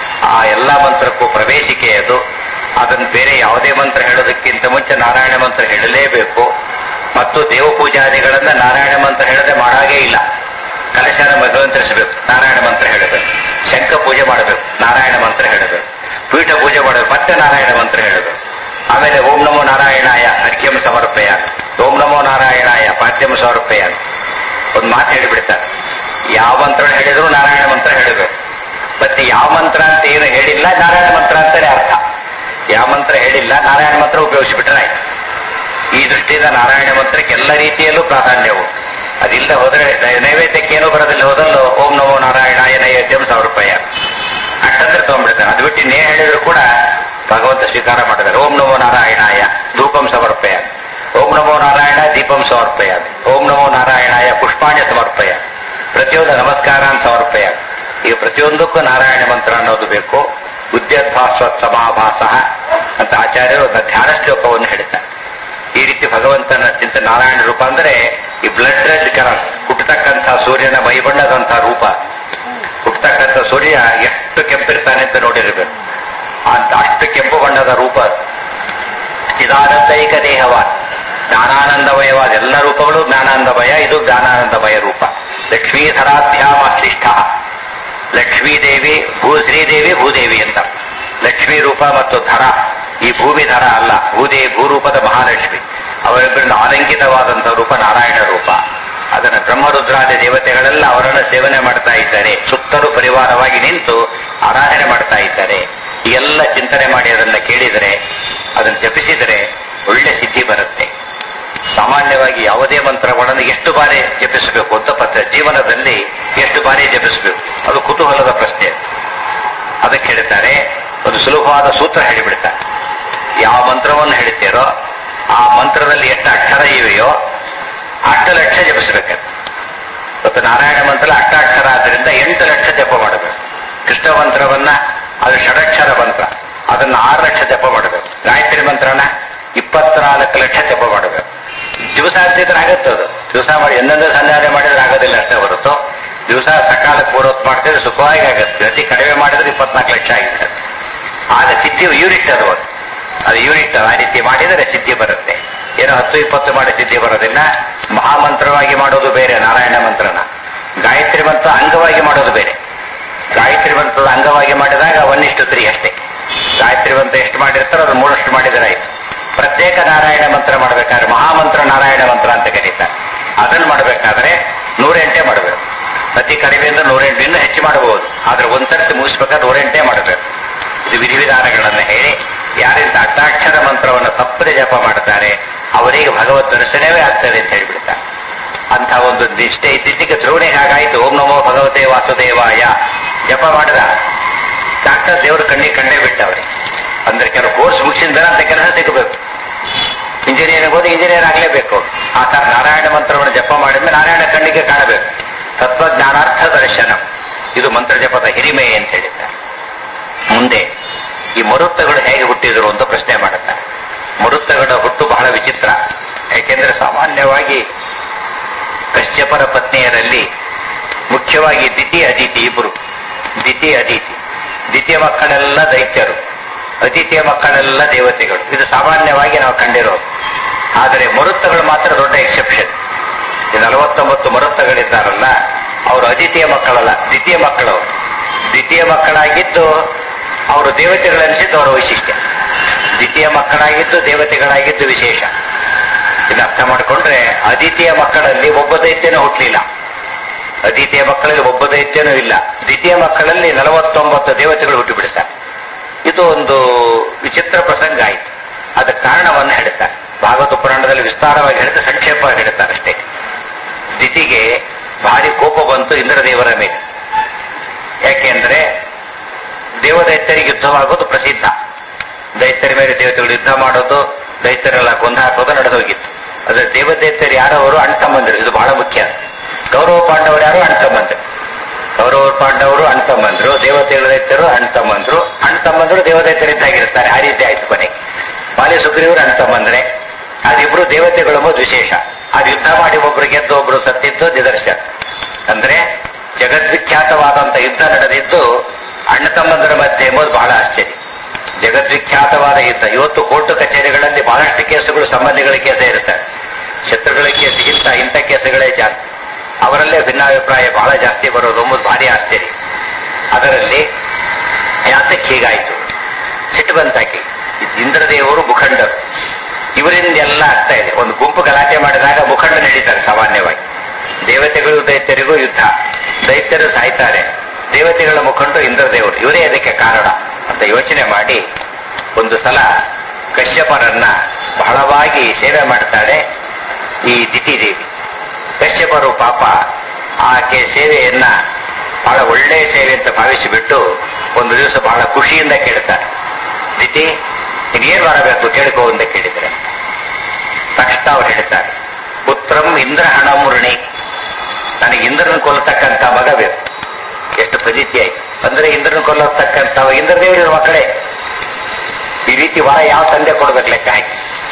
ಆ ಎಲ್ಲ ಮಂತ್ರಕ್ಕೂ ಪ್ರವೇಶಿಕೆ ಅದು. ಅದನ್ನು ಬೇರೆ ಯಾವುದೇ ಮಂತ್ರ ಹೇಳೋದಕ್ಕಿಂತ ಮುಂಚೆ ನಾರಾಯಣ ಮಂತ್ರ ಹೇಳಲೇಬೇಕು. ಮತ್ತು ದೇವಪೂಜಾದಿಗಳನ್ನ ನಾರಾಯಣ ಮಂತ್ರ ಹೇಳದೆ ಮಾಡಾಗೇ ಇಲ್ಲ. ಕಲಶನ ಭಗವಂತರಿಸಬೇಕು, ನಾರಾಯಣ ಮಂತ್ರ ಹೇಳಬೇಕು. ಶಂಖ ಪೂಜೆ ಮಾಡಬೇಕು, ನಾರಾಯಣ ಮಂತ್ರ ಹೇಳಬೇಕು. ಪೀಠ ಪೂಜೆ ಮಾಡಬೇಕು, ಮತ್ತೆ ನಾರಾಯಣ ಮಂತ್ರ ಹೇಳಬೇಕು. ಆಮೇಲೆ ಓಂ ನಮೋ ನಾರಾಯಣಾಯ ಅರ್ಘ್ಯಂ ಸಮರ್ಪಯ, ಓಂ ನಮೋ ನಾರಾಯಣಾಯ ಪಾದ್ಯಂ ಸಮರ್ಪಯ. ಒಂದು ಮಾತು ಹೇಳಿಬಿಡ್ತಾರೆ, ಯಾವ ಮಂತ್ರ ಹೇಳಿದ್ರು ನಾರಾಯಣ ಮಂತ್ರ ಹೇಳಬೇಕು. ಮತ್ತೆ ಯಾವ ಮಂತ್ರ ಅಂತ ಏನು ಹೇಳಿಲ್ಲ, ನಾರಾಯಣ ಮಂತ್ರ ಅಂತಾನೆ ಅರ್ಥ. ಯಾವ ಮಂತ್ರ ಹೇಳಿಲ್ಲ, ನಾರಾಯಣ ಮಂತ್ರ ಉಪಯೋಗಿಸಿಬಿಟ್ರೆ ಆಯ್ತು. ಈ ದೃಷ್ಟಿಯಿಂದ ನಾರಾಯಣ ಮಂತ್ರಕ್ಕೆ ಎಲ್ಲ ರೀತಿಯಲ್ಲೂ ಪ್ರಾಧಾನ್ಯವು. ಅದಿಲ್ಲದೆ ಹೋದ್ರೆ ನೈವೇದ್ಯಕ್ಕೆ ಏನೂ ಬರೋದಿಲ್ಲ. ಹೋದಲ್ಲೂ ಓಂ ನಮೋ ನಾರಾಯಣಾಯ ನೈವೇದ್ಯಂ ಸಮರ್ಪಯ ಅಷ್ಟಂದ್ರೆ ತಗೊಂಡ್ಬಿಡ್ತಾನೆ. ಅದು ಬಿಟ್ಟು ನೇ ಹೇಳಿದ್ರು ಕೂಡ ಭಗವಂತ ಸ್ವೀಕಾರ ಮಾಡಿದ್ದಾರೆ. ಓಂ ನಮೋ ನಾರಾಯಣಾಯ ಧೂಪಂ ಸಮರ್ಪಯ, ಓಂ ನಮೋ ನಾರಾಯಣ ದೀಪಂ ಸಮರ್ಪಯ, ಓಂ ನಮೋ ನಾರಾಯಣಾಯ ಪುಷ್ಪಾಣ್ಯ ಸಮರ್ಪಯ, ಪ್ರತಿಯೊಂದು ನಮಸ್ಕಾರ ಅಂತ ಸಮರ್ಪಯ. ಈಗ ಪ್ರತಿಯೊಂದಕ್ಕೂ ನಾರಾಯಣ ಮಂತ್ರ ಅನ್ನೋದು ಬೇಕು. ಉದ್ಯದ್ಭಾಸ್ವತ್ ಸಮಾಭಾಸ ಅಂತ ಆಚಾರ್ಯರು ಧ್ಯಾನ ಶ್ಲೋಕವನ್ನು ಹೇಳ್ತಾರೆ. ಈ ರೀತಿ ಭಗವಂತನ ಚಿಂತ ನಾರಾಯಣ ರೂಪ ಅಂದ್ರೆ ಈ ಬ್ಲಡ್ ರೆಡ್ ಕಲರ್, ಹುಟ್ಟತಕ್ಕಂಥ ಸೂರ್ಯನ ಮೈಬಣ್ಣದಂಥ ರೂಪ. ಹುಟ್ಟತಕ್ಕಂಥ ಸೂರ್ಯ ಎಷ್ಟು ಕೆಂಪಿರ್ತಾನೆ ಅಂತ ನೋಡಿರಬೇಕು. ಅಂತ ಅಷ್ಟು ಕೆಂಪು ಬಣ್ಣದ ರೂಪ. ಚಿದಾನಂದೈಕ ದೇಹವಾದ, ಜ್ಞಾನಾನಂದಮಯವಾದ ಎಲ್ಲ ರೂಪಗಳು ಜ್ಞಾನಾನಂದಮಯ. ಇದು ಜ್ಞಾನಾನಂದಮಯ ರೂಪ. ಲಕ್ಷ್ಮೀಧರಾಭ್ಯಾಮಶ್ಲಿಷ್ಠ, ಲಕ್ಷ್ಮೀದೇವಿ ಭೂ ಶ್ರೀದೇವಿ ಭೂದೇವಿ ಅಂತ. ಲಕ್ಷ್ಮೀ ರೂಪ ಮತ್ತು ಧರ, ಈ ಭೂಮಿ ಧರ ಅಲ್ಲ, ಭೂದೇವಿ ಭೂರೂಪದ ಮಹಾಲಕ್ಷ್ಮಿ. ಅವರಿಬ್ಬರಿಂದ ಆಲಂಕಿತವಾದಂತಹ ರೂಪ ನಾರಾಯಣ ರೂಪ. ಅದನ್ನು ಬ್ರಹ್ಮರುದ್ರಾದಿ ದೇವತೆಗಳೆಲ್ಲ ಅವರನ್ನು ಸೇವನೆ ಮಾಡ್ತಾ ಇದ್ದಾರೆ. ಸುತ್ತಲೂ ಪರಿವಾರವಾಗಿ ನಿಂತು ಆರಾಧನೆ ಮಾಡ್ತಾ ಇದ್ದಾರೆ. ಈ ಎಲ್ಲ ಚಿಂತನೆ ಮಾಡಿ ಅದನ್ನ ಕೇಳಿದರೆ, ಅದನ್ನು ಜಪಿಸಿದರೆ ಒಳ್ಳೆ ಸಿದ್ಧಿ ಬರುತ್ತೆ. ಸಾಮಾನ್ಯವಾಗಿ ಯಾವುದೇ ಮಂತ್ರಗಳನ್ನು ಎಷ್ಟು ಬಾರಿ ಜಪಿಸಬೇಕು ಅಂತ ಪತ್ರ, ಜೀವನದಲ್ಲಿ ಎಷ್ಟು ಬಾರಿ ಜಪಿಸಬೇಕು ಅದು ಕುತೂಹಲದ ಪ್ರಶ್ನೆ. ಅದಕ್ಕೆ ಹೇಳ್ತಾರೆ, ಒಂದು ಸುಲಭವಾದ ಸೂತ್ರ ಹೇಳಿಬಿಡ್ತಾರೆ. ಯಾವ ಮಂತ್ರವನ್ನು ಹೇಳ್ತೀರೋ ಆ ಮಂತ್ರದಲ್ಲಿ ಎಷ್ಟು ಅಕ್ಷರ ಇವೆಯೋ ಅಷ್ಟು ಲಕ್ಷ ಜಪಿಸಬೇಕು. ಮತ್ತು ನಾರಾಯಣ ಮಂತ್ರ ಅಷ್ಟಾಕ್ಷರ ಆದ್ದರಿಂದ ಎಂಟು ಲಕ್ಷ ಜಪ ಮಾಡಬೇಕು. ಕೃಷ್ಣ ಮಂತ್ರವನ್ನ ಅದು ಷಡಕ್ಷರ ಮಂತ್ರ, ಅದನ್ನ ಆರು ಲಕ್ಷ ಜಪ ಮಾಡಬೇಕು. ಗಾಯತ್ರಿ ಮಂತ್ರನ ಇಪ್ಪತ್ನಾಲ್ಕು ಲಕ್ಷ ಜಪ ಮಾಡಬೇಕು. ದಿವಸ ಆಗ್ತಿದ್ರೆ ಆಗುತ್ತೆ. ಅದು ದಿವಸ ಮಾಡಿ ಎಂದೊಂದು ಸಂಧಾನ ಮಾಡಿದ್ರೆ ಆಗೋದಿಲ್ಲ ಅಷ್ಟೇ ಹೊರತು, ದಿವಸ ಸಕಾಲಕ್ಕೆ ಪೂರ್ವತ್ ಮಾಡ್ತಿದ್ರೆ ಸುಖವಾಗಿ ಆಗುತ್ತೆ. ಅತಿ ಕಡಿಮೆ ಮಾಡಿದ್ರೆ ಇಪ್ಪತ್ನಾಲ್ಕು ಲಕ್ಷ ಆಗಿರ್ತದೆ. ಆಗ ಸಿದ್ಧಿ ಯೂನಿಟ್ ಅದು ಅದು ಯೂನಿಟ್ ಆ ರೀತಿ ಮಾಡಿದರೆ ಸಿದ್ಧಿ ಬರುತ್ತೆ. ಏನೋ ಹತ್ತು ಇಪ್ಪತ್ತು ಮಾಡಿ ಸಿದ್ಧಿ ಬರೋದಿಲ್ಲ. ಮಹಾಮಂತ್ರವಾಗಿ ಮಾಡೋದು ಬೇರೆ ನಾರಾಯಣ ಮಂತ್ರನ, ಗಾಯತ್ರಿ ಮಂತ್ರ ಅಂಗವಾಗಿ ಮಾಡೋದು ಬೇರೆ. ಗಾಯತ್ರಿ ಮಂತ್ರದ ಅಂಗವಾಗಿ ಮಾಡಿದಾಗ ಒನ್ ಇಷ್ಟು ತ್ರೀ ಅಷ್ಟೇ. ಗಾಯತ್ರಿ ಮಂತ್ರ ಎಷ್ಟು ಮಾಡಿರ್ತಾರೋ ಅದು ಮೂರಷ್ಟು ಮಾಡಿದರೆ ಆಯ್ತು. ಪ್ರತ್ಯೇಕ ನಾರಾಯಣ ಮಂತ್ರ ಮಾಡಬೇಕಾದ್ರೆ ಮಹಾಮಂತ್ರ ನಾರಾಯಣ ಮಂತ್ರ ಅಂತ ಕರೀತಾರೆ. ಅದನ್ನು ಮಾಡಬೇಕಾದ್ರೆ ನೂರೆಂಟೇ ಮಾಡಬೇಕು. ಅತಿ ಕಡಿಮೆ ಅಂದ್ರೆ ನೂರೆಂಟು ಇನ್ನೂ ಹೆಚ್ಚು ಮಾಡಬಹುದು, ಆದ್ರೆ ಒಂದ್ಸರ್ತಿ ಮುಗಿಸ್ಬೇಕಾದ್ರೆ ನೂರೆಂಟೇ ಮಾಡಬೇಕು. ಇದು ವಿಧಿವಿಧಾನಗಳನ್ನು ಹೇಳಿ ಯಾರಿಂದ ಅಷ್ಟಾಕ್ಷರ ಮಂತ್ರವನ್ನು ತಪ್ಪದೆ ಜಪ ಮಾಡ್ತಾರೆ ಅವರಿಗೆ ಭಗವತ್ ದರ್ಶನವೇ ಆಗ್ತದೆ ಅಂತ ಹೇಳಿಬಿಡ್ತಾರೆ. ಅಂತ ಒಂದು ನಿಷ್ಠೆ ಇದ್ದಿದ್ದಕ್ಕೆ ಧ್ರುವಣಿಗೆ ಹಾಗಾಯಿತು. ಓಂ ನಮೋ ಭಗವತೆ ವಾಸುದೇವಾಯ ಜಪ ಮಾಡಿದ ಡಾಕ್ಟರ್ ದೇವರು ಕಣ್ಣಿಗೆ ಕಂಡೇ ಬಿಟ್ಟವ್ರೆ. ಅಂದ್ರೆ ಕೆಲವು ಕೋರ್ಸ್ ಮುಗಿಸಿದ ಅಂತ ಕೆಲಸ ಸಿಗಬೇಕು. ಇಂಜಿನಿಯರಿಂಗ್ ಹೋದ್ರೆ ಇಂಜಿನಿಯರ್ ಆಗಲೇಬೇಕು. ಆ ತರ ನಾರಾಯಣ ಮಂತ್ರವನ್ನು ಜಪ ಮಾಡಿದ್ಮೇಲೆ ನಾರಾಯಣ ಕಣ್ಣಿಗೆ ಕಾಣಬೇಕು. ತತ್ವಜ್ಞಾನಾರ್ಥ ದರ್ಶನ, ಇದು ಮಂತ್ರ ಜಪದ ಹಿರಿಮೆ ಅಂತ ಹೇಳಿದ್ದಾರೆ. ಮುಂದೆ ಈ ಮರುತ್ತಗಳು ಹೇಗೆ ಹುಟ್ಟಿದರು ಅಂತ ಪ್ರಶ್ನೆ ಮಾಡುತ್ತಾರೆ. ಮರುತ್ತಗಳ ಹುಟ್ಟು ಬಹಳ ವಿಚಿತ್ರ. ಯಾಕೆಂದ್ರೆ ಸಾಮಾನ್ಯವಾಗಿ ಕಶ್ಯಪರ ಪತ್ನಿಯರಲ್ಲಿ ಮುಖ್ಯವಾಗಿ ದಿತಿ ಅದಿತಿ ಇಬ್ಬರು. ದಿತಿ ಅದಿತಿ ದ್ವಿತೀಯ ಮಕ್ಕಳೆಲ್ಲ ದೈತ್ಯರು, ಅತಿಥಿಯ ಮಕ್ಕಳೆಲ್ಲ ದೇವತೆಗಳು. ಇದು ಸಾಮಾನ್ಯವಾಗಿ ನಾವು ಕಂಡಿರೋದು. ಆದರೆ ಮರುತ್ತಗಳು ಮಾತ್ರ ದೊಡ್ಡ ಎಕ್ಸೆಪ್ಷನ್. ಈ ನಲವತ್ತೊಂಬತ್ತು ಮರುತ್ತಗಳಿದ್ದಾರಲ್ಲ ಅವರು ಅದಿತಿಯ ಮಕ್ಕಳಲ್ಲ, ದ್ವಿತೀಯ ಮಕ್ಕಳವರು. ದ್ವಿತೀಯ ಮಕ್ಕಳಾಗಿದ್ದು ಅವರು ದೇವತೆಗಳನ್ನಿಸಿದ್ದು ಅವರ ವೈಶಿಷ್ಟ್ಯ. ದ್ವಿತೀಯ ಮಕ್ಕಳಾಗಿದ್ದು ದೇವತೆಗಳಾಗಿದ್ದು ವಿಶೇಷ. ಇದು ಅರ್ಥ ಮಾಡಿಕೊಂಡ್ರೆ ಅದಿತಿಯ ಮಕ್ಕಳಲ್ಲಿ ಒಬ್ಬ ದೈತ್ಯನೂ ಹುಟ್ಟಲಿಲ್ಲ, ಅದಿತಿಯ ಮಕ್ಕಳಲ್ಲಿ ಒಬ್ಬ ದೈತ್ಯನೂ ಇಲ್ಲ. ದ್ವಿತೀಯ ಮಕ್ಕಳಲ್ಲಿ ನಲವತ್ತೊಂಬತ್ತು ದೇವತೆಗಳು ಹುಟ್ಟುಬಿಡ್ತಾರೆ. ಇದು ಒಂದು ವಿಚಿತ್ರ ಪ್ರಸಂಗ ಆಯಿತು. ಅದಕ್ಕೆ ಕಾರಣವನ್ನು ಹೇಳ್ತಾರೆ. ಭಾಗವತ ಪುರಾಣದಲ್ಲಿ ವಿಸ್ತಾರವಾಗಿ ಹೇಳ್ತಾರೆ, ಸಂಕ್ಷೇಪವಾಗಿ ಹೇಳ್ತಾರೆ ಅಷ್ಟೇ. ದಿತಿಗೆ ಭಾರಿ ಕೋಪ ಬಂತು ಇಂದ್ರದೇವರ ಮೇಲೆ. ಯಾಕೆಂದ್ರೆ ದೇವದೈತ್ಯರಿಗೆ ಯುದ್ಧವಾಗೋದು ಪ್ರಸಿದ್ಧ. ದೈತ್ಯರ ಮೇಲೆ ದೇವತೆಗಳು ಯುದ್ಧ ಮಾಡೋದು, ದೈತ್ಯರೆಲ್ಲ ಕೊಂದು ಹಾಕೋದು ನಡೆದೋಗಿತ್ತು. ಅದ್ರ ದೇವದೈತ್ಯರು ಯಾರವರು ಅಣ್ತಮ್ಮಂದರು. ಇದು ಬಹಳ ಮುಖ್ಯ. ಕೌರವ ಪಾಂಡವರು ಯಾರು ಅಣ್ತಮ್ಮಂದರು. ಕೌರವ ಪಾಂಡವರು ಅಣ್ತಮ್ಮಂದ್ರು, ದೇವತೆಗಳ ದೈತ್ಯರು ಅಣ್ತಮ್ಮಂದ್ರು. ಅಣ್ತಮ್ಮಂದ್ರು ದೇವದೈತ್ಯರಿದ್ದಾಗಿರ್ತಾರೆ. ಆ ರೀತಿ ಆಯ್ತು ಕೊನೆಗೆ. ಬಾಲಿ ಸುಗ್ರೀವರು ಅಣ್ತಮ್ಮಂದ್ರೆ ಅದಿಬ್ರು ದೇವತೆಗಳು ಎಂಬುದು ವಿಶೇಷ. ಅದು ಯುದ್ಧ ಮಾಡಿ ಒಬ್ರು ಗೆದ್ದು ಒಬ್ರು ಸತ್ತಿದ್ದು ನಿದರ್ಶನ. ಅಂದ್ರೆ ಜಗದ್ವಿಖ್ಯಾತವಾದಂತ ಯುದ್ಧ ನಡೆದಿದ್ದು ಅಣ್ಣ ತಮ್ಮಂದರ ಮಧ್ಯೆ ಎಂಬುದು ಬಹಳ ಆಶ್ಚರ್ಯ. ಜಗದ್ವಿಖ್ಯಾತವಾದ ಯುದ್ಧ. ಇವತ್ತು ಕೋರ್ಟು ಕಚೇರಿಗಳಲ್ಲಿ ಬಹಳಷ್ಟು ಕೇಸುಗಳು ಸಂಬಂಧಿಗಳ ಕೇಸೇ ಇರುತ್ತವೆ. ಶತ್ರುಗಳ ಕೇಸಿಗಿಂತ ಇಂಥ ಕೇಸುಗಳೇ ಜಾಸ್ತಿ. ಅವರಲ್ಲೇ ಭಿನ್ನಾಭಿಪ್ರಾಯ ಬಹಳ ಜಾಸ್ತಿ ಬರೋದು ಎಂಬುದು ಭಾರಿ ಆಶ್ಚರ್ಯ. ಅದರಲ್ಲಿ ಯಾತಕ್ಕೆ ಹೀಗಾಯಿತು? ಸಿಟ್ಟು ಬಂತಾಕಿ. ಇಂದ್ರದೇವರು ಮುಖಂಡರು, ಇವರಿಂದ ಎಲ್ಲ ಆಗ್ತಾ ಇದೆ. ಒಂದು ಗುಂಪು ಗಲಾಟೆ ಮಾಡಿದಾಗ ಮುಖಂಡ ನಡೀತಾರೆ ಸಾಮಾನ್ಯವಾಗಿ. ದೇವತೆಗಳು ದೈತ್ಯರಿಗೂ ಯುದ್ಧ, ದೈತ್ಯರು ಸಾಯ್ತಾರೆ, ದೇವತೆಗಳ ಮುಖಂಡರು ಇಂದ್ರದೇವರು, ಇವರೇ ಅದಕ್ಕೆ ಕಾರಣ ಅಂತ ಯೋಚನೆ ಮಾಡಿ ಒಂದು ಸಲ ಕಶ್ಯಪರನ್ನ ಬಹಳವಾಗಿ ಸೇವೆ ಮಾಡ್ತಾಳೆ ಈ ದಿತಿದೇವಿ. ಕಶ್ಯಪರು ಪಾಪ ಆಕೆ ಸೇವೆಯನ್ನ ಬಹಳ ಒಳ್ಳೆಯ ಸೇವೆ ಅಂತ ಭಾವಿಸಿಬಿಟ್ಟು ಒಂದು ದಿವಸ ಬಹಳ ಖುಷಿಯಿಂದ ಕೇಳ್ತಾರೆ, ದಿತಿ ನೀನೇನು ಮಾಡಬೇಕು ಕೇಳ್ಕೋ ಅಂತ ಕೇಳಿದ್ರೆ ತಕ್ಷಣ ಅವ್ರು ಹೇಳ್ತಾರೆ, ಪುತ್ರಂ ಇಂದ್ರ ಹಣಮೂರ್ಣಿ, ನನಗೆ ಇಂದ್ರನ ಕೊಲ್ಲತಕ್ಕಂಥ ಮಗ ಬೇಕು. ಎಷ್ಟು ಫಜಿತಿ ಆಯ್ತು ಅಂದ್ರೆ ಇಂದ್ರನ ಕೊಲ್ಲತಕ್ಕಂಥ ಇಂದ್ರದೇವರ ಮಕ್ಕಳೇ. ಈ ರೀತಿ ವರ ಯಾವ ತಂದೆ ಕೊಡ್ಬೇಕು ಲೆಕ್ಕ ಹಾಕಿ.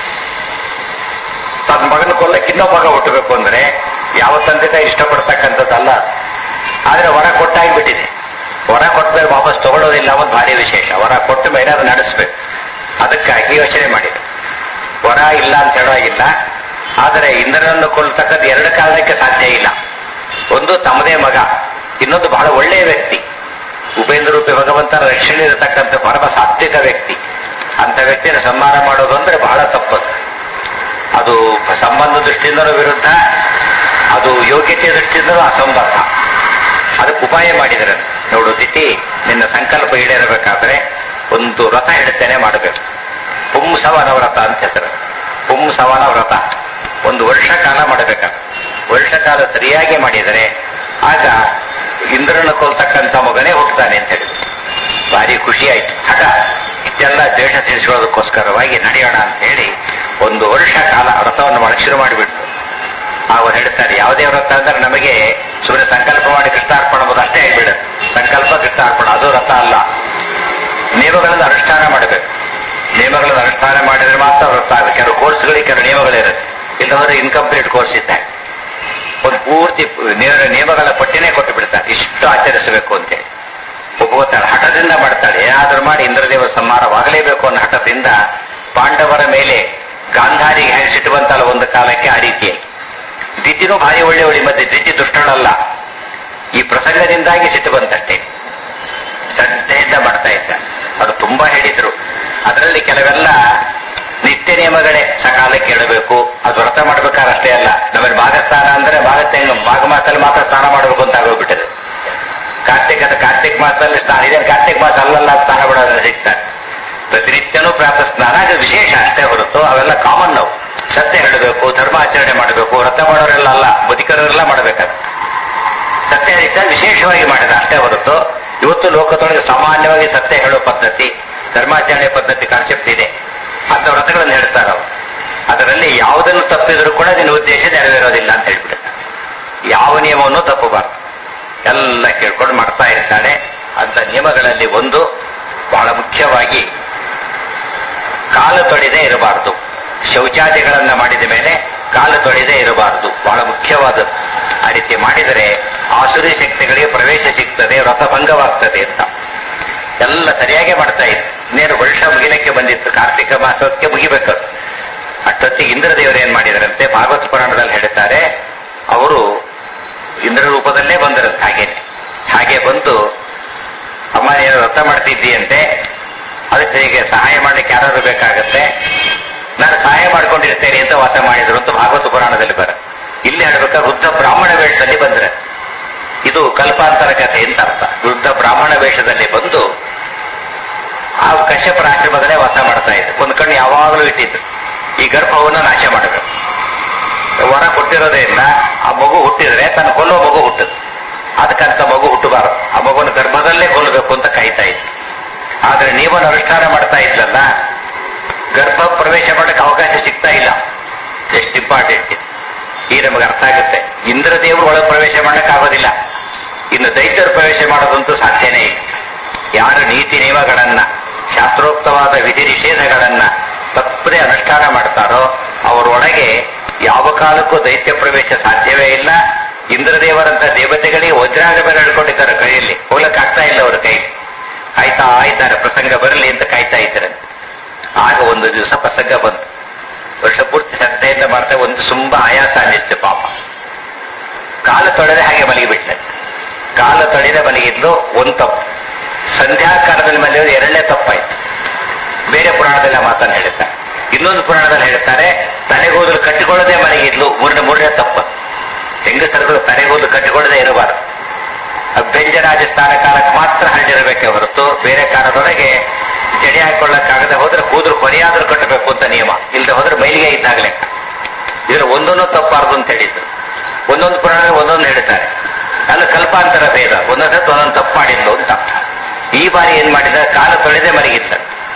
ತನ್ನ ಮಗನ ಕೊಲ್ಲಕ್ಕೆ ಇನ್ನೊಬ್ಬ ಮಗ ಹುಟ್ಟಬೇಕು ಅಂದ್ರೆ ಯಾವ ತಂದೆ ತಾಯಿ ಇಷ್ಟಪಡ್ತಕ್ಕಂಥದ್ದಲ್ಲ. ಆದ್ರೆ ವರ ಕೊಟ್ಟಾಗ್ಬಿಟ್ಟಿದೆ. ವರ ಕೊಟ್ಟ ಮೇಲೆ ವಾಪಸ್ ತಗೊಳ್ಳೋದಿಲ್ಲ ಒಂದು ಭಾರಿ ವಿಶೇಷ. ವರ ಕೊಟ್ಟ ಮೇಲೆ ಅದು ನಡೆಸ್ಬೇಕು. ಅದಕ್ಕಾಗಿ ಯೋಚನೆ ಮಾಡಿದೆ. ವರ ಇಲ್ಲ ಅಂತ ಹೇಳೋಗಿಲ್ಲ, ಆದರೆ ಇಂದ್ರನನ್ನು ಕೊಲ್ಲತಕ್ಕದ್ದು ಎರಡು ಕಾರಣಕ್ಕೆ ಸಾಧ್ಯ ಇಲ್ಲ. ಒಂದು ತಮ್ಮದೇ ಮಗ, ಇನ್ನೊಂದು ಬಹಳ ಒಳ್ಳೆಯ ವ್ಯಕ್ತಿ, ಉಪೇಂದ್ರ ರೂಪಿ ಭಗವಂತನ ರಕ್ಷಣೆ ಇರತಕ್ಕಂಥ ಪರಮ ಸಾತ್ವಿಕ ವ್ಯಕ್ತಿ. ಅಂತ ವ್ಯಕ್ತಿಯನ್ನು ಸಂಹಾರ ಮಾಡೋದು ಅಂದ್ರೆ ಬಹಳ ತಪ್ಪದು. ಅದು ಸಂಬಂಧ ದೃಷ್ಟಿಯಿಂದಲೂ ವಿರುದ್ಧ, ಅದು ಯೋಗ್ಯತೆಯ ದೃಷ್ಟಿಯಿಂದಲೂ ಅಸಂಬದ್ಧ. ಅದಕ್ಕೆ ಉಪಾಯ ಮಾಡಿದರೆ, ನೋಡು ದಿತಿ, ನಿನ್ನ ಸಂಕಲ್ಪ ಈಡೇರಬೇಕಾದ್ರೆ ಒಂದು ವ್ರತ ಹೇಳ್ತೇನೆ ಮಾಡಬೇಕು. ಪುಂಸವನ ವ್ರತ ಅಂತ ಹೆಸರು. ಪುಂಸವನ ವ್ರತ ಒಂದು ವರ್ಷ ಕಾಲ ಮಾಡಬೇಕಾದ್ರೆ, ವರ್ಷ ಕಾಲ ಸರಿಯಾಗಿ ಮಾಡಿದರೆ ಆಗ ಇಂದ್ರನ ಕೊಲ್ತಕ್ಕಂಥ ಮಗನೇ ಹುಟ್ಟುತ್ತಾನೆ ಅಂತ ಹೇಳಿ ಭಾರಿ ಖುಷಿ ಆಯ್ತು. ಹಠ ಇಷ್ಟೆಲ್ಲ ದ್ವೇಷ ತಿಳಿಸೋದಕ್ಕೋಸ್ಕರವಾಗಿ ನಡೆಯೋಣ ಅಂತ ಹೇಳಿ ಒಂದು ವರ್ಷ ಕಾಲ ವ್ರತವನ್ನು ಮಾಡಕ್ಕೆ ಶುರು ಮಾಡಿಬಿಟ್ಟು ಅವರು ಹೇಳ್ತಾರೆ, ಯಾವುದೇ ವ್ರತ ಅಂದ್ರೆ ನಮಗೆ ಸುಮ್ಮನೆ ಸಂಕಲ್ಪ ಮಾಡಿ ಕೃಷ್ಣಾರ್ಪಣ ಎಂಬುದು ಅಷ್ಟೇ ಆಗ್ಬಿಡುತ್ತೆ. ಸಂಕಲ್ಪ ಕೃಷ್ಣಾರ್ಪಣ ಅದು ವ್ರತ ಅಲ್ಲ. ನಿಯಮಗಳನ್ನು ಅನುಷ್ಠಾನ ಮಾಡಬೇಕು. ನಿಯಮಗಳನ್ನು ಅನುಷ್ಠಾನ ಮಾಡಿದ್ರೆ ಮಾತ್ರ ವ್ರತ ಆಗುತ್ತೆ. ಕೆಲವು ಕೋರ್ಸ್ಗಳಿಗೆ ಕೆಲವು ನಿಯಮಗಳಿರುತ್ತೆ. ಇಲ್ಲದ್ರೆ ಇನ್ಕಂಪ್ಲೀಟ್ ಕೋರ್ಸ್ ಇದ್ದಾಗ ಒಂದು ಪೂರ್ತಿ ನಿಯಮಗಳ ಪಟ್ಟಿನೇ ಕೊಟ್ಟು ಬಿಡ್ತಾರೆ, ಇಷ್ಟು ಆಚರಿಸಬೇಕು ಅಂತೇಳಿ ಒಪ್ಪುತ್ತಾಳೆ. ಹಠದಿಂದ ಮಾಡ್ತಾಳೆ. ಏನಾದರೂ ಮಾಡಿ ಇಂದ್ರದೇವರ ಸಂಹಾರವಾಗಲೇಬೇಕು ಅನ್ನೋ ಹಠದಿಂದ ಪಾಂಡವರ ಮೇಲೆ ಗಾಂಧಾರಿಗೆ ಹೇಳಿ ಸಿಟ್ಟು ಬಂತಲ್ಲ ಒಂದು ಕಾಲಕ್ಕೆ, ಆ ರೀತಿಯಾಗಿ ದಿತಿನೂ ಭಾರಿ ಒಳ್ಳೆ ಒಳ್ಳೆ ಮತ್ತೆ ದಿತಿ ದುಷ್ಟಳಲ್ಲ. ಈ ಪ್ರಸಂಗದಿಂದಾಗಿ ಸಿಟ್ಟು ಬಂತಷ್ಟೇ. ಶ್ರದ್ಧೆಯಿಂದ ಮಾಡ್ತಾ ಇದ್ದ. ಅದು ತುಂಬಾ ಹೇಳಿದ್ರು. ಅದರಲ್ಲಿ ಕೆಲವೆಲ್ಲ ನಿತ್ಯ ನಿಯಮಗಳೇ ಸಕಾಲಕ್ಕೆ ಕೇಳಬೇಕು. ಅದು ವ್ರತ ಮಾಡ್ಬೇಕಾದ್ರೆ ಅಷ್ಟೇ ಅಲ್ಲ, ನಮ್ಮಲ್ಲಿ ಭಾಗಸ್ನಾನ ಅಂದ್ರೆ ಭಾಗ ತೆಂಗ ಭಾಗ ಮಾಸದಲ್ಲಿ ಮಾತ್ರ ಸ್ನಾನ ಮಾಡಬೇಕು ಅಂತ ಆಗೋಗ್ಬಿಟ್ಟಿದೆ. ಕಾರ್ತಿಕದ ಕಾರ್ತಿಕ್ ಮಾಸದಲ್ಲಿ ಸ್ನಾನ ಇದೆ, ಕಾರ್ತಿಕ್ ಮಾಸ ಅಲ್ಲಲ್ಲ ಸ್ನಾನ ಬಿಡೋದ್ರೆ ಸಿಗ್ತಾರೆ. ಪ್ರತಿನಿತ್ಯನೂ ಪ್ರಾತ ಸ್ನಾನ ಅದು ವಿಶೇಷ ಅಷ್ಟೇ ಹೊರತು ಅವೆಲ್ಲ ಕಾಮನ್. ನಾವು ಸತ್ಯ ಹೇಳಬೇಕು, ಧರ್ಮಾಚರಣೆ ಮಾಡಬೇಕು, ವ್ರತ ಮಾಡೋರೆಲ್ಲ ಅಲ್ಲ, ಬದುಕರೆಲ್ಲ ಮಾಡಬೇಕಾದ್ರೆ ಸತ್ಯ ರೀತಿಯ ವಿಶೇಷವಾಗಿ ಮಾಡಿದ ಅಷ್ಟೇ ಹೊರತು ಇವತ್ತು ಲೋಕದೊಳಗೆ ಸಾಮಾನ್ಯವಾಗಿ ಸತ್ಯ ಹೇಳೋ ಪದ್ಧತಿ, ಧರ್ಮಾಚರಣೆ ಪದ್ಧತಿ ಕಾನ್ಸೆಪ್ಟ್ ಇದೆ ಅಂತ ವ್ರತಗಳನ್ನು ಹೇಳ್ತಾರೆ ಅವರು. ಅದರಲ್ಲಿ ಯಾವುದನ್ನು ತಪ್ಪಿದ್ರು ಕೂಡ ನಿನ್ನ ಉದ್ದೇಶ ನೆರವೇರೋದಿಲ್ಲ ಅಂತ ಹೇಳ್ಬಿಡುತ್ತೆ. ಯಾವ ನಿಯಮವನ್ನು ತಪ್ಪಬಾರದು, ಎಲ್ಲ ಕೇಳ್ಕೊಂಡು ಮಾಡ್ತಾ ಇರ್ತಾನೆ. ಅಂತ ನಿಯಮಗಳಲ್ಲಿ ಒಂದು ಬಹಳ ಮುಖ್ಯವಾಗಿ ಕಾಲು ತೊಳೆದೇ ಇರಬಾರದು. ಶೌಚಾದಿಗಳನ್ನ ಮಾಡಿದ ಮೇಲೆ ಕಾಲು ತೊಳೆದೇ ಇರಬಾರದು, ಬಹಳ ಮುಖ್ಯವಾದದ್ದು. ಆ ರೀತಿ ಮಾಡಿದರೆ ಆಸುರಿ ಶಕ್ತಿಗಳಿಗೆ ಪ್ರವೇಶ ಸಿಗ್ತದೆ, ವ್ರತಭಂಗವಾಗ್ತದೆ ಅಂತ ಎಲ್ಲ ಸರಿಯಾಗಿ ಮಾಡ್ತಾ ಇತ್ತು. ನೇರ ವರ್ಷ ಮುಗಿಲಕ್ಕೆ ಬಂದಿತ್ತು, ಕಾರ್ತಿಕ ಮಾಸಕ್ಕೆ ಮುಗಿಬೇಕು. ಅಷ್ಟೊತ್ತಿಗೆ ಇಂದ್ರದೇವರು ಏನ್ ಮಾಡಿದರಂತೆ ಭಾಗವತ ಪುರಾಣದಲ್ಲಿ ಹೇಳ್ತಾರೆ. ಅವರು ಇಂದ್ರ ರೂಪದಲ್ಲೇ ಬಂದರಂತೆ. ಹಾಗೇನೆ ಹಾಗೆ ಬಂದು ಅಮ್ಮ ಏನು ವ್ರತ ಮಾಡ್ತಿದ್ದೀಯಂತೆ, ಅದಕ್ಕೆ ಹೀಗೆ ಸಹಾಯ ಮಾಡ್ಲಿಕ್ಕೆ ಯಾರಾದ್ರೂ ಬೇಕಾಗತ್ತೆ, ನಾನು ಸಹಾಯ ಮಾಡ್ಕೊಂಡಿರ್ತೇನೆ ಅಂತ ವಾಸ ಮಾಡಿದ್ರು ಅಂತ ಭಾಗವತ ಪುರಾಣದಲ್ಲಿ ಬರ. ಇಲ್ಲಿ ಹೇಳ್ಬೇಕಾದ್ರೆ ವೃದ್ಧ ಬ್ರಾಹ್ಮಣ ವೇಷದಲ್ಲಿ ಬಂದ್ರೆ ಇದು ಕಲ್ಪಾಂತರ ಕಥೆ ಅಂತ ಅರ್ಥ. ವೃದ್ಧ ಬ್ರಾಹ್ಮಣ ವೇಷದಲ್ಲಿ ಬಂದು ಆ ಕಶ್ಯಪರ ಆಶ್ರಮದಲ್ಲೇ ವಾಸ ಮಾಡ್ತಾ ಇದ್ರು. ಒಂದು ಕಣ್ಣು ಯಾವಾಗಲೂ ಇಟ್ಟಿದ್ರು. ಈ ಗರ್ಭವನ್ನು ನಾಶ ಮಾಡಬೇಕು, ವರ ಕೊಟ್ಟಿರೋದ್ರಿಂದ ಆ ಮಗು ಹುಟ್ಟಿದ್ರೆ ತನ್ನ ಕೊಲ್ಲೋ ಮಗು ಹುಟ್ಟುದು, ಅದಕ್ಕಂತ ಮಗು ಹುಟ್ಟಬಾರದು, ಆ ಮಗುವನ್ನು ಗರ್ಭದಲ್ಲೇ ಕೊಲ್ಲಬೇಕು ಅಂತ ಕಾಯ್ತಾ ಇತ್ತು. ಆದ್ರೆ ನೀವನ್ನು ಅನುಷ್ಠಾನ ಮಾಡ್ತಾ ಇದ್ಲಲ್ಲ, ಗರ್ಭ ಪ್ರವೇಶ ಮಾಡಕ್ಕೆ ಅವಕಾಶ ಸಿಗ್ತಾ ಇಲ್ಲ. ಎಷ್ಟು ಇಂಪಾರ್ಟೆಂಟ್ ಇದು, ಈ ನಮಗೆ ಅರ್ಥ ಆಗುತ್ತೆ. ಇಂದ್ರದೇವರು ಒಳಗೆ ಪ್ರವೇಶ ಮಾಡಕ್ ಆಗೋದಿಲ್ಲ, ಇನ್ನು ದೈತ್ಯರು ಪ್ರವೇಶ ಮಾಡೋದಂತೂ ಸಾಧ್ಯನೇ ಇಲ್ಲ. ಯಾರು ನೀತಿ ನಿಯಮಗಳನ್ನ, ಶಾಸ್ತ್ರೋಕ್ತವಾದ ವಿಧಿ ನಿಷೇಧಗಳನ್ನ ತಪ್ಪದೇ ಅನುಷ್ಠಾನ ಮಾಡ್ತಾರೋ ಅವರೊಳಗೆ ಯಾವ ಕಾಲಕ್ಕೂ ದೈತ್ಯ ಪ್ರವೇಶ ಸಾಧ್ಯವೇ ಇಲ್ಲ. ಇಂದ್ರದೇವರಂತ ದೇವತೆಗಳಿಗೆ ವಜ್ರಾಗ ಬೇರೆ ಹೇಳ್ಕೊಂಡಿದ್ದಾರೆ ಕೈಯಲ್ಲಿ, ಹೋಗ್ಲಕ್ಕೆ ಆಗ್ತಾ ಇಲ್ಲ ಅವರ ಕೈ. ಕಾಯ್ತಾ ಇದ್ದಾರೆ ಪ್ರಸಂಗ ಬರಲಿ ಅಂತ ಕಾಯ್ತಾ ಇದ್ದಾರೆ. ಆಗ ಒಂದು ದಿವಸ ಪ್ರಸಂಗ ಬಂತು. ವರ್ಷ ಪೂರ್ತಿ ಶ್ರದ್ಧೆಯಿಂದ ಮಾಡ್ತಾ ಒಂದು ತುಂಬಾ ಆಯಾಸ ಅನ್ನಿಸ್ತು ಪಾಪ. ಕಾಲು ತೊಳೆದೆ ಹಾಗೆ ಮಲಗಿಬಿಟ್ಲೆ. ಕಾಲು ತೊಳೆದೆ ಮಲಗಿದ್ಲು, ಒಂದು ತಪ್ಪು. ಸಂಧ್ಯಾಕಾಲದಲ್ಲಿ ಮಲಗಿದ್ರು ಎರಡನೇ ತಪ್ಪಾಯ್ತು. ಬೇರೆ ಪುರಾಣದಲ್ಲಿ ಮಾತನ್ನು ಹೇಳ್ತಾರೆ. ಇನ್ನೊಂದು ಪುರಾಣದಲ್ಲಿ ಹೇಳ್ತಾರೆ ತಲೆಗೂದಲು ಕಟ್ಟಿಕೊಳ್ಳದೆ ಮಲಗಿದ್ಲು, ಮೂರನೇ ಮೂರನೇ ತಪ್ಪು. ಹೆಂಗಸರುಗಳು ತಲೆಗೂದಲು ಕಟ್ಟಿಕೊಳ್ಳದೆ ಇರಬಾರದು. ಅಭ್ಯಂಜನಾದಿ ಸ್ನಾನ ಕಾಲಕ್ಕೆ ಮಾತ್ರ ಹರಡಿರಬೇಕೆ ಹೊರತು ಬೇರೆ ಕಾಲದೊಳಗೆ ಜಡಿ ಹಾಕೊಳ್ಳಕ್ಕಾಗದೆ ಹೋದ್ರೆ ಕೂದಲು ಕೊನೆಯಾದ್ರೂ ಕಟ್ಟಬೇಕು ಅಂತ ನಿಯಮ. ಇಲ್ಲದೆ ಹೋದ್ರೆ ಮೈಲಿಗೆ ಇದ್ದಾಗಲೇ. ಇದ್ರ ಒಂದೊಂದು ತಪ್ಪಾರ್ದು ಅಂತ ಹೇಳಿದ್ರು. ಒಂದೊಂದು ಪುರಾಣ ಒಂದೊಂದು ಹೇಳ್ತಾರೆ. ಅಲ್ಲಿ ಕಲ್ಪಾಂತರ ಭೇದ, ಒಂದೊಂದು ಒಂದೊಂದು ತಪ್ಪು ಮಾಡಿದ್ಲು ಅಂತ. ಈ ಬಾರಿ ಏನ್ ಮಾಡಿದ, ಕಾಲ ತೊಳೆದೇ ಮಲಗಿದ್ದ.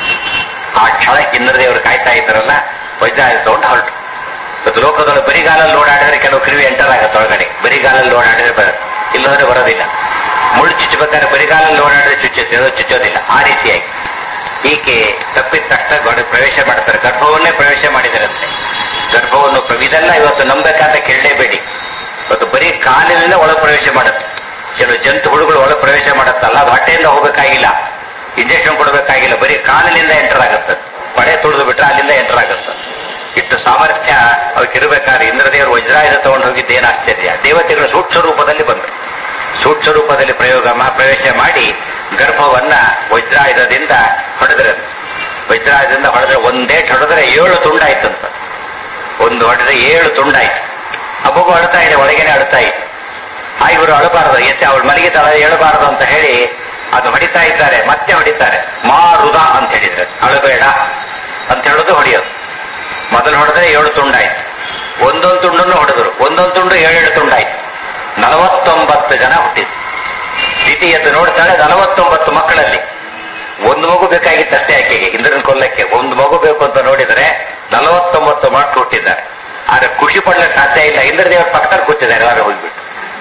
ಆ ಕ್ಷಣಕ್ಕೆ ಇಂದ್ರದೇವರು ಕಾಯ್ತಾ ಇದ್ದಾರಲ್ಲ, ವಜ್ರ ತಗೊಂಡು ಹೊರಟು. ಇವತ್ತು ಲೋಕದೊಳಗೆ ಬರಿಗಾಲಲ್ಲಿ ಓಡಾಡಿದ್ರೆ ಕೆಲವು ಕ್ರಿವೆ ಎಂಟರ್ ಆಗತ್ತೆ ಒಳಗಡೆ. ಬರಿಗಾಲಲ್ಲಿ ಓಡಾಡಿದ್ರೆ ಬರುತ್ತೆ, ಇಲ್ಲದ್ರೆ ಬರೋದಿಲ್ಲ. ಮುಳ್ಳು ಚುಚ್ಚಬೇಕಾದ್ರೆ ಬರಿಗಾಲಲ್ಲಿ ಓಡಾಡಿದ್ರೆ ಚುಚ್ಚುತ್ತೆ, ಅದು ಚುಚ್ಚೋದಿಲ್ಲ. ಆ ರೀತಿಯಾಗಿ ಈಕೆ ತಪ್ಪಿದ ತಕ್ಷಣ ಗೋಡೆ ಪ್ರವೇಶ ಮಾಡ್ತಾರೆ. ಗರ್ಭವನ್ನೇ ಪ್ರವೇಶ ಮಾಡಿದರಂತೆ. ಗರ್ಭವನ್ನು ಇದೆಲ್ಲ ಇವತ್ತು ನಂಬಬೇಕಂತ ಕೇಳಲೇಬೇಡಿ. ಇವತ್ತು ಬರೀ ಕಾಲಿನಿಂದ ಒಳಗೆ ಪ್ರವೇಶ ಮಾಡುತ್ತೆ. ಕೆಲವು ಜಂತು ಹುಳುಗಳು ಒಳಗೆ ಪ್ರವೇಶ ಮಾಡುತ್ತಲ್ಲ, ಅದು ಹೊಟ್ಟೆಯಿಂದ ಹೋಗಬೇಕಾಗಿಲ್ಲ, ಇಂಜೆಕ್ಷನ್ ಕೊಡಬೇಕಾಗಿಲ್ಲ, ಬರೀ ಕಾಲಿನಿಂದ ಎಂಟರ್ ಆಗುತ್ತೆ. ಪಡೆ ತುಳಿದು ಬಿಟ್ರೆ ಅಲ್ಲಿಂದ ಎಂಟರ್ ಆಗುತ್ತೆ. ಇಷ್ಟು ಸಾಮರ್ಥ್ಯ ಅವಕ್ಕಿರಬೇಕಾದ್ರೆ ಇಂದ್ರದೇವರು ವಜ್ರಾಯುಧ ತಗೊಂಡು ಹೋಗಿದ್ದು ಏನು ಆಶ್ಚರ್ಯ. ದೇವತೆಗಳು ಸೂಕ್ಷ್ಮ ರೂಪದಲ್ಲಿ ಬಂದರು. ಸೂಕ್ಷ್ಮ ರೂಪದಲ್ಲಿ ಪ್ರಯೋಗ ಪ್ರವೇಶ ಮಾಡಿ ಗರ್ಭವನ್ನ ವಜ್ರಾಯುಧದಿಂದ ಹೊಡೆದ್ರೆ, ವಜ್ರಾಯುಧದಿಂದ ಹೊಡೆದ್ರೆ ಒಂದೇಟ್ ಹೊಡೆದ್ರೆ ಏಳು ತುಂಡಾಯ್ತಂತ. ಒಂದು ಹೊಡೆದ್ರೆ ಏಳು ತುಂಡಾಯ್ತು. ಆ ಮಗು ಅಳ್ತಾ ಇದೆ, ಒಳಗೇನೆ ಅಳ್ತಾ ಇದೆ. ಆ ಇವರು ಅಳಬಾರದು, ಎತ್ತೆ ಅವಳು ಮಲಗಿತಾಳ ಹೇಳಬಾರದು ಅಂತ ಹೇಳಿ ಅದು ಹೊಡಿತಾ ಇದ್ದಾರೆ. ಮತ್ತೆ ಹೊಡಿತಾರೆ. ಮಾರುದ ಅಂತ ಹೇಳಿದ್ರೆ ಅಳಬೇಡ ಅಂತ ಹೇಳೋದು ಹೊಡೆಯೋದು. ಮೊದಲು ಹೊಡೆದ್ರೆ ಏಳು ತುಂಡಾಯ್ತು. ಒಂದೊಂದು ತುಂಡನ್ನು ಹೊಡೆದ್ರು. ಒಂದೊಂದು ತುಂಡು ಏಳೇಳು ತುಂಡಾಯ್ತು. ನಲವತ್ತೊಂಬತ್ತು ಜನ ಹುಟ್ಟಿದ್ರು. ದ್ವಿತೀಯದ್ದು ನೋಡ್ತಾಳೆ, ನಲವತ್ತೊಂಬತ್ತು ಮಕ್ಕಳಲ್ಲಿ ಒಂದು ಮಗು ಬೇಕಾಗಿತ್ತಷ್ಟೇ ಆಕೆಗೆ ಇಂದ್ರನ ಕೊಲ್ಲಕ್ಕೆ. ಒಂದು ಮಗು ಬೇಕು ಅಂತ ನೋಡಿದರೆ ನಲವತ್ತೊಂಬತ್ತು ಮಕ್ಕಳು ಹುಟ್ಟಿದ್ದಾರೆ. ಆದ್ರೆ ಖುಷಿ ಪಡ್ಲಿಕ್ಕೆ ಸಾಧ್ಯ ಇಲ್ಲ. ಇಂದ್ರದೇವರ ಪಕ್ಕದಲ್ಲಿ ಕೂತಿದ್ದಾರೆ ಯಾರು ಹೋಗ್ಬಿಟ್ಟು.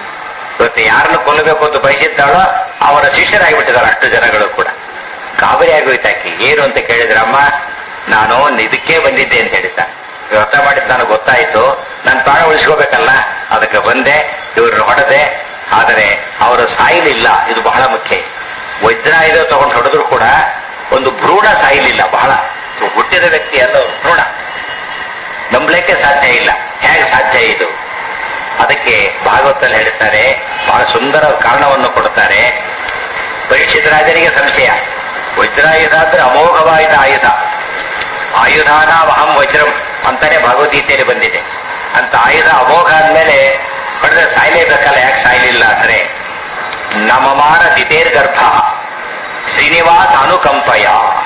ಇವತ್ತು ಯಾರನ್ನು ಕೊಲ್ಲಬೇಕು ಅಂತ ಬಯಸಿದ್ದಾಳೋ ಅವರ ಶಿಷ್ಯರಾಗಿಬಿಟ್ಟಿದ್ದಾರೆ ಅಷ್ಟು ಜನಗಳು ಕೂಡ. ಗಾಬರಿ ಆಗೋಯ್ತಾಕಿ. ಏನು ಅಂತ ಕೇಳಿದ್ರೆ, ಅಮ್ಮ ನಾನು ಇದಕ್ಕೆ ಬಂದಿದ್ದೆ ಅಂತ ಹೇಳಿದ್ದ. ವ್ರತ ಮಾಡಿದ್ದು ನನಗೆ ಗೊತ್ತಾಯ್ತು, ನಾನು ಪ್ರಾಣ ಉಳಿಸ್ಕೋಬೇಕಲ್ಲ, ಅದಕ್ಕೆ ಬಂದೆ, ಇವ್ರನ್ನ ಹೊಡೆದೆ. ಆದರೆ ಅವರು ಸಾಯಲಿಲ್ಲ, ಇದು ಬಹಳ ಮುಖ್ಯ. ವಜ್ರಾಯುಧ ತಗೊಂಡು ಹೊಡೆದ್ರು ಕೂಡ ಒಂದು ಭ್ರೂಣ ಸಾಯಲಿಲ್ಲ. ಬಹಳ ಹುಟ್ಟಿದ ವ್ಯಕ್ತಿ ಅಲ್ಲ ಭ್ರೂಣ. ನಂಬಲಿಕ್ಕೆ ಸಾಧ್ಯ ಇಲ್ಲ. ಹೇಗೆ ಸಾಧ್ಯ ಇದು? ಅದಕ್ಕೆ ಭಾಗವತಲ್ಲಿ ಹೇಳ್ತಾರೆ, ಬಹಳ ಸುಂದರ ಕಾರಣವನ್ನು ಕೊಡ್ತಾರೆ. ಪರೀಕ್ಷಿತ ರಾಜನಿಗೆ ಸಂಶಯ, ವಜ್ರಾಯುಧ ಅಂದ್ರೆ ಅಮೋಘವಾದ ಆಯುಧ. ಆಯುಧಾನ ಅಹಂ ವಜ್ರಂ ಅಂತಾನೆ ಭಗವದ್ಗೀತೆಯಲ್ಲಿ ಬಂದಿದೆ. ಅಂತ ಆಯುಧ ಅಮೋಘ ಅಂದ್ಮೇಲೆ ಹೊಡೆದ್ರೆ ಸಾಯ್ಲೇಬೇಕಲ್ಲ, ಯಾಕೆ ಸಾಯ್ಲಿಲ್ಲ ಅಂದ್ರೆ ನಮಮಾನ ದಿತೇರ್ಗರ್ಭ ಶ್ರೀನಿವಾಸ ಅನುಕಂಪಯ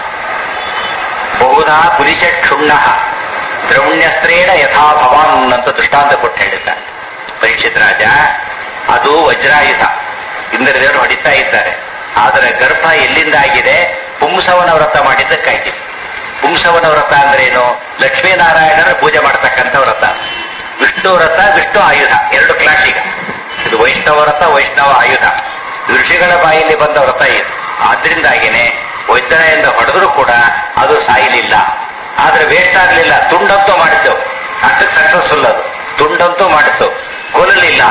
ಬಹುಧಾ ಪುಲಿಷಕ್ಷುಣ್ಣ ದ್ರೌಣ್ಯಸ್ತ್ರೇಣ ಯಥಾ ಭವಾನ್ ಅಂತ ದೃಷ್ಟಾಂತ ಕೊಟ್ಟು ಹೇಳಿದ್ದಾರೆ ಪರೀಕ್ಷಿತ್ ರಾಜ. ಅದು ವಜ್ರಾಯುಧ, ಇಂದ್ರದೇವರು ಹೊಡಿತಾ ಇದ್ದಾರೆ. ಆದರೆ ಗರ್ಭ ಎಲ್ಲಿಂದ ಆಗಿದೆ? ಪುಂಸವನ ವ್ರತ ಮಾಡಿದ್ದಕ್ಕಾಗಿದೆ. ಪುಂಸವನ ವ್ರತ ಅಂದ್ರೇನು? ಲಕ್ಷ್ಮೀನಾರಾಯಣರ ಪೂಜೆ ಮಾಡ್ತಕ್ಕಂಥ ವ್ರತ. ವಿಷ್ಣು ವ್ರತ, ವಿಷ್ಣು ಆಯುಧ, ಎರಡು ಕ್ಲಾಸ್ ಈಗ. ಇದು ವೈಷ್ಣವ ವ್ರತ, ವೈಷ್ಣವ ಆಯುಧ. ಋಷಿಗಳ ಬಾಯಲ್ಲಿ ಬಂದ ವ್ರತ ಇದು. ಆದ್ರಿಂದಾಗಿನೇ ವೈದ್ಯರಿಂದ ಹೊಡೆದ್ರು ಕೂಡ ಅದು ಸಾಯಲಿಲ್ಲ. ಆದ್ರೆ ವೇಸ್ಟ್ ಆಗಲಿಲ್ಲ, ತುಂಡಂತೂ ಮಾಡಿತ್ತು. ಅಷ್ಟಕ್ಕೆ ಸಕ್ಸಸ್ಫುಲ್ ಅದು. ತುಂಡಂತೂ ಮಾಡಿತ್ತು, ಕೊಲ್ಲಲಿಲ್ಲ.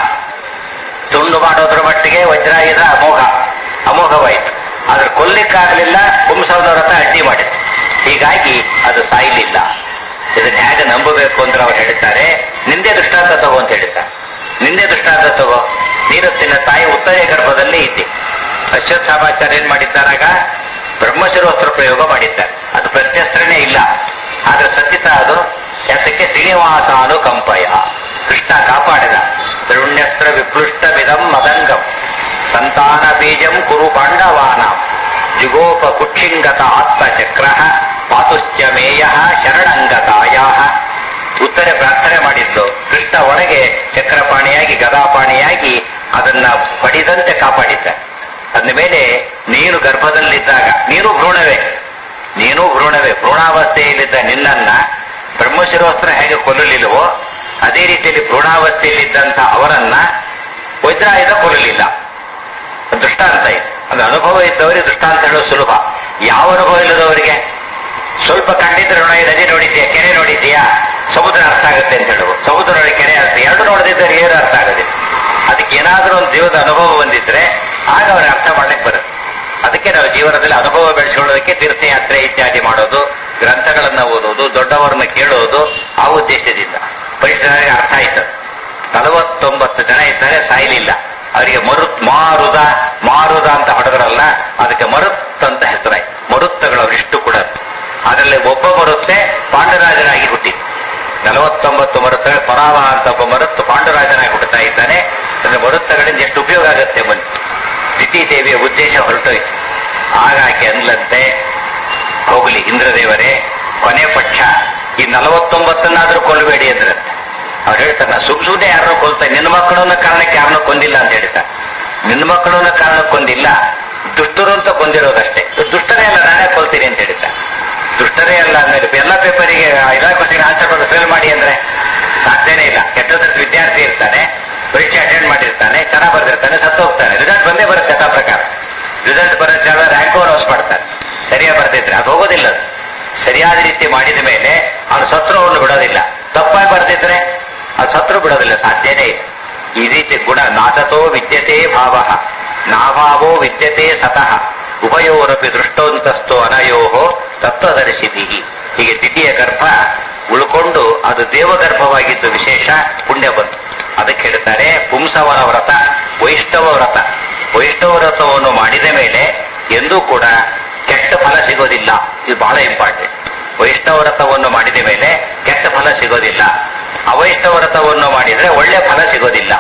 ತುಂಡು ಮಾಡೋದ್ರ ಮಟ್ಟಿಗೆ ವಜ್ರಾಯುಧ ಅಮೋಘ ಅಮೋಘವಾಯಿತು. ಆದ್ರೆ ಕೊಲ್ಲಿಕ್ಕಾಗಲಿಲ್ಲ, ಪುಂಸವನ ವ್ರತ ಅಡ್ಡಿ ಮಾಡಿತ್ತು. ಹೀಗಾಗಿ ಅದು ಸಾಯಲಿಲ್ಲ. ಇದನ್ನ ಹೇಗೆ ನಂಬಬೇಕು ಅಂದ್ರೆ ಅವ್ರು ಹೇಳ್ತಾರೆ, ನಿಂದೆ ದೃಷ್ಟಾಂತ ತಗೋ ಅಂತ ಹೇಳ್ತಾರೆ. ನಿಂದೆ ದೃಷ್ಟಾಂತ ತಗೋ. ನೀರತ್ತಿನ ತಾಯಿ ಉತ್ತರೆ ಗರ್ಭದಲ್ಲಿ ಇದ್ದೆ. ಅಶ್ವತ್ಥಾಮಾಚಾರ್ಯ ಏನ್ ಮಾಡಿದ್ದಾರಾಗ ಬ್ರಹ್ಮಶಿರೋಸ್ತ್ರ ಪ್ರಯೋಗ ಮಾಡಿದ್ದಾರೆ. ಅದು ಪ್ರತ್ಯಸ್ತ್ರನೇ ಇಲ್ಲ, ಆದ್ರೆ ಸತ್ಯತ ಅದು. ಯಾತಕ್ಕೆ? ಶ್ರೀನಿವಾಸ ಅನುಕಂಪಯ, ಕೃಷ್ಣ ಕಾಪಾಡಿದ. ದ್ರೌಣ್ಯಸ್ತ್ರ ವಿಪ್ಲುಷ್ಟ ವಿಧಂ ಮದಂಗಂ ಸಂತಾನ ಬೀಜಂ ಕುರು ಪಾಂಡವಾನ ಜುಗೋಪ ಕುಕ್ಷಿಂಗತ ಆತ್ಮಚಕ್ರ ಪಾತುಶ್ಚ ಮೇಯ ಶರಣಂಗತಾಯ. ಉತ್ತರೆ ಪ್ರಾರ್ಥನೆ ಮಾಡಿದ್ದು, ಕೃಷ್ಣ ಒಳಗೆ ಚಕ್ರಪಾಣಿಯಾಗಿ ಗದಾಪಾಣಿಯಾಗಿ ಅದನ್ನ ಪಡಿದಂತೆ ಕಾಪಾಡಿದ್ದ. ಅಂದ ಮೇಲೆ ನೀನು ಗರ್ಭದಲ್ಲಿದ್ದಾಗ ನೀನು ಭ್ರೂಣವೇ, ನೀನು ಭ್ರೂಣವೇ. ಭ್ರೂಣಾವಸ್ಥೆಯಲ್ಲಿದ್ದ ನಿನ್ನನ್ನ ಬ್ರಹ್ಮಶಿರೋಸ್ತ್ರ ಹೇಗೆ ಕೊಲ್ಲಲಿಲ್ಲವೋ ಅದೇ ರೀತಿಯಲ್ಲಿ ಭ್ರೂಣಾವಸ್ಥೆಯಲ್ಲಿದ್ದಂಥ ಅವರನ್ನ ವಜ್ರಾಯುಧ ಕೊಲ್ಲಲಿಲ್ಲ. ದೃಷ್ಟಾಂತ ಇದೆ. ಅದು ಅನುಭವ ಇದ್ದವರಿಗೆ ದೃಷ್ಟಾಂತ ಹೇಳೋದು ಸುಲಭ. ಯಾವ ಅನುಭವ ಇಲ್ಲದವರಿಗೆ ಸ್ವಲ್ಪ ಕಂಡಿದ್ರೆ ನದಿ ನೋಡಿದ್ಯಾ, ಕೆರೆ ನೋಡಿದ್ಯಾ, ಸಮುದ್ರ ಅರ್ಥ ಆಗುತ್ತೆ ಅಂತ ಹೇಳುವ. ಸಮುದ್ರ ನೋಡಿ ಕೆರೆ ಅರ್ಥ, ಎರಡು ನೋಡದಿದ್ದರೆ ಏನು ಅರ್ಥ ಆಗೋದಿಲ್ಲ. ಅದಕ್ಕೆ ಏನಾದರೂ ಒಂದು ಜೀವದ ಅನುಭವ ಬಂದಿದ್ರೆ ಆಗ ಅವ್ರಿಗೆ ಅರ್ಥ ಮಾಡ್ಲಿಕ್ಕೆ ಬರುತ್ತೆ. ಅದಕ್ಕೆ ನಾವು ಜೀವನದಲ್ಲಿ ಅನುಭವ ಬೆಳೆಸ್ಕೊಳ್ಳೋದಕ್ಕೆ ತೀರ್ಥಯಾತ್ರೆ ಇತ್ಯಾದಿ ಮಾಡೋದು, ಗ್ರಂಥಗಳನ್ನ ಓದೋದು, ದೊಡ್ಡವರನ್ನ ಕೇಳೋದು, ಆ ಉದ್ದೇಶದಿಂದ. ಪರಿಸರಕ್ಕೆ ಅರ್ಥ ಆಯ್ತು. ನಲವತ್ತೊಂಬತ್ತು ಜನ ಇದ್ದಾರೆ, ಸಾಯಲಿಲ್ಲ. ಅವರಿಗೆ ಮರುತ್ ಮಾರುದ ಮಾರುದ ಅಂತ ಹೊಡೆದ್ರಲ್ಲ, ಅದಕ್ಕೆ ಮರುತ್ ಅಂತ ಹೆಸರಾಯ್ತು. ಮರುತ್ತಗಳವರಿಷ್ಟು ಕೂಡ. ಅದರಲ್ಲಿ ಒಬ್ಬ ಮರುತ್ತೆ ಪಾಂಡುರಾಜನಾಗಿ ಹುಟ್ಟಿದ್ದು. ನಲವತ್ತೊಂಬತ್ತು ಮರುತ್ತಗಳು ಪರಾವ ಅಂತ ಒಬ್ಬ ಮರುತ್ತು ಪಾಂಡುರಾಜನಾಗಿ ಹುಟ್ಟುತ್ತಾ ಇದ್ದಾನೆ. ಅಂದ್ರೆ ಮರುತ್ತಗಳಿಂದ ಎಷ್ಟು ಉಪಯೋಗ ಆಗುತ್ತೆ ಬನ್ನಿ. ದಿತಿದೇವಿಯ ಉದ್ದೇಶ ಹೊರಟೋಯ್ತು. ಆಗ ಆಕೆ ಅಂದ್ಲಂತೆ, ಹೋಗಲಿ ಇಂದ್ರದೇವರೇ, ಕೊನೆ ಪಕ್ಷ ಈ ನಲವತ್ತೊಂಬತ್ತನ್ನಾದ್ರೂ ಕೊಲ್ಲಬೇಡಿ ಅಂದ್ರಂತೆ. ಅವ್ರು ಹೇಳ್ತಾರೆ, ನಾ ಸುಮ್ ಸುಮ್ಮನೆ ಯಾರನ್ನೂ ಕೊಲ್ತಾ, ನಿನ್ನ ಮಕ್ಕಳನ್ನ ಕಾರಣಕ್ಕೆ ಯಾರನ್ನೂ ಕೊಂದಿಲ್ಲ ಅಂತ ಹೇಳ್ತಾರೆ. ನಿನ್ನ ಮಕ್ಕಳನ್ನ ಕಾರಣಕ್ಕೆ ಕೊಂದಿಲ್ಲ, ದುಷ್ಟರು ಅಂತ ಕೊಂದಿರೋದಷ್ಟೇ. ದುಷ್ಟರೇ ಅಲ್ಲ, ನಾನೇ ಕೊಲ್ತೀನಿ ಅಂತ ಹೇಳ್ತಾರೆ. ದುಷ್ಟರೇ ಅಲ್ಲ ಅಂದ್ರೆ ಎಲ್ಲ ಪೇಪರಿಗೆ ಎಲ್ಲ ಕ್ವಶನ್ ಆನ್ಸರ್ ಕೊಟ್ಟು ಫೇಲ್ ಮಾಡಿ ಅಂದ್ರೆ ಸಾಧ್ಯನೇ ಇಲ್ಲ. ಕೆಟ್ಟದಕ್ಕೆ ವಿದ್ಯಾರ್ಥಿ ಇರ್ತಾನೆ, ಪರೀಕ್ಷೆ ಅಟೆಂಡ್ ಮಾಡಿರ್ತಾನೆ, ಚೆನ್ನಾಗಿ ಬರ್ದಿರ್ತಾನೆ, ಸತ್ತು ಹೋಗ್ತಾನೆ. ರಿಸಲ್ಟ್ ಬಂದೇ ಬರುತ್ತೆ ಯಥಾ ಪ್ರಕಾರ. ರಿಸಲ್ಟ್ ಬರೋದು ಜಾಗ ರ್ಯಾಂಕ್ ಲೌಸ್ ಮಾಡ್ತಾನೆ, ಸರಿಯಾಗಿ ಬರ್ದಿದ್ರೆ ಅದು ಹೋಗೋದಿಲ್ಲ. ಅದು ಸರಿಯಾದ ರೀತಿ ಮಾಡಿದ ಮೇಲೆ ಅವನು ಸತ್ರು ಅವನು ಬಿಡೋದಿಲ್ಲ. ತಪ್ಪಾಗಿ ಬರ್ದಿದ್ರೆ ಅದು ಸತ್ರು ಬಿಡೋದಿಲ್ಲ, ಸಾಧ್ಯನೇ ಇಲ್ಲ. ಈ ರೀತಿ ಗುಣ ನಾತತೋ ವಿದ್ಯತೆ ಭಾವ ನಾಭಾವೋ ವಿದ್ಯತೆ ಸತಃ ಉಭಯೋರಪಿ ದೃಷ್ಟೋಂತಸ್ತೋ ಅನಯೋಹೋ ತತ್ವದರ್ಶಿತಿ. ಹೀಗೆ ದಿತಿಯ ಗರ್ಭ ಉಳ್ಕೊಂಡು ಅದು ದೇವಗರ್ಭವಾಗಿದ್ದು ವಿಶೇಷ ಪುಣ್ಯ ಬಂತು. ಅದಕ್ಕೆ ಹೇಳ್ತಾರೆ ಪುಂಸವನ ವ್ರತ ವೈಷ್ಣವ ವ್ರತ. ವೈಷ್ಣವ ವ್ರತವನ್ನು ಮಾಡಿದ ಮೇಲೆ ಎಂದೂ ಕೂಡ ಕೆಟ್ಟ ಫಲ ಸಿಗೋದಿಲ್ಲ. ಇದು ಬಹಳ ಇಂಪಾರ್ಟೆಂಟ್. ವೈಷ್ಣವ ವ್ರತವನ್ನು ಮಾಡಿದ ಮೇಲೆ ಕೆಟ್ಟ ಫಲ ಸಿಗೋದಿಲ್ಲ. ಅವೈಷ್ಣವ ವ್ರತವನ್ನು ಮಾಡಿದರೆ ಒಳ್ಳೆ ಫಲ ಸಿಗೋದಿಲ್ಲ.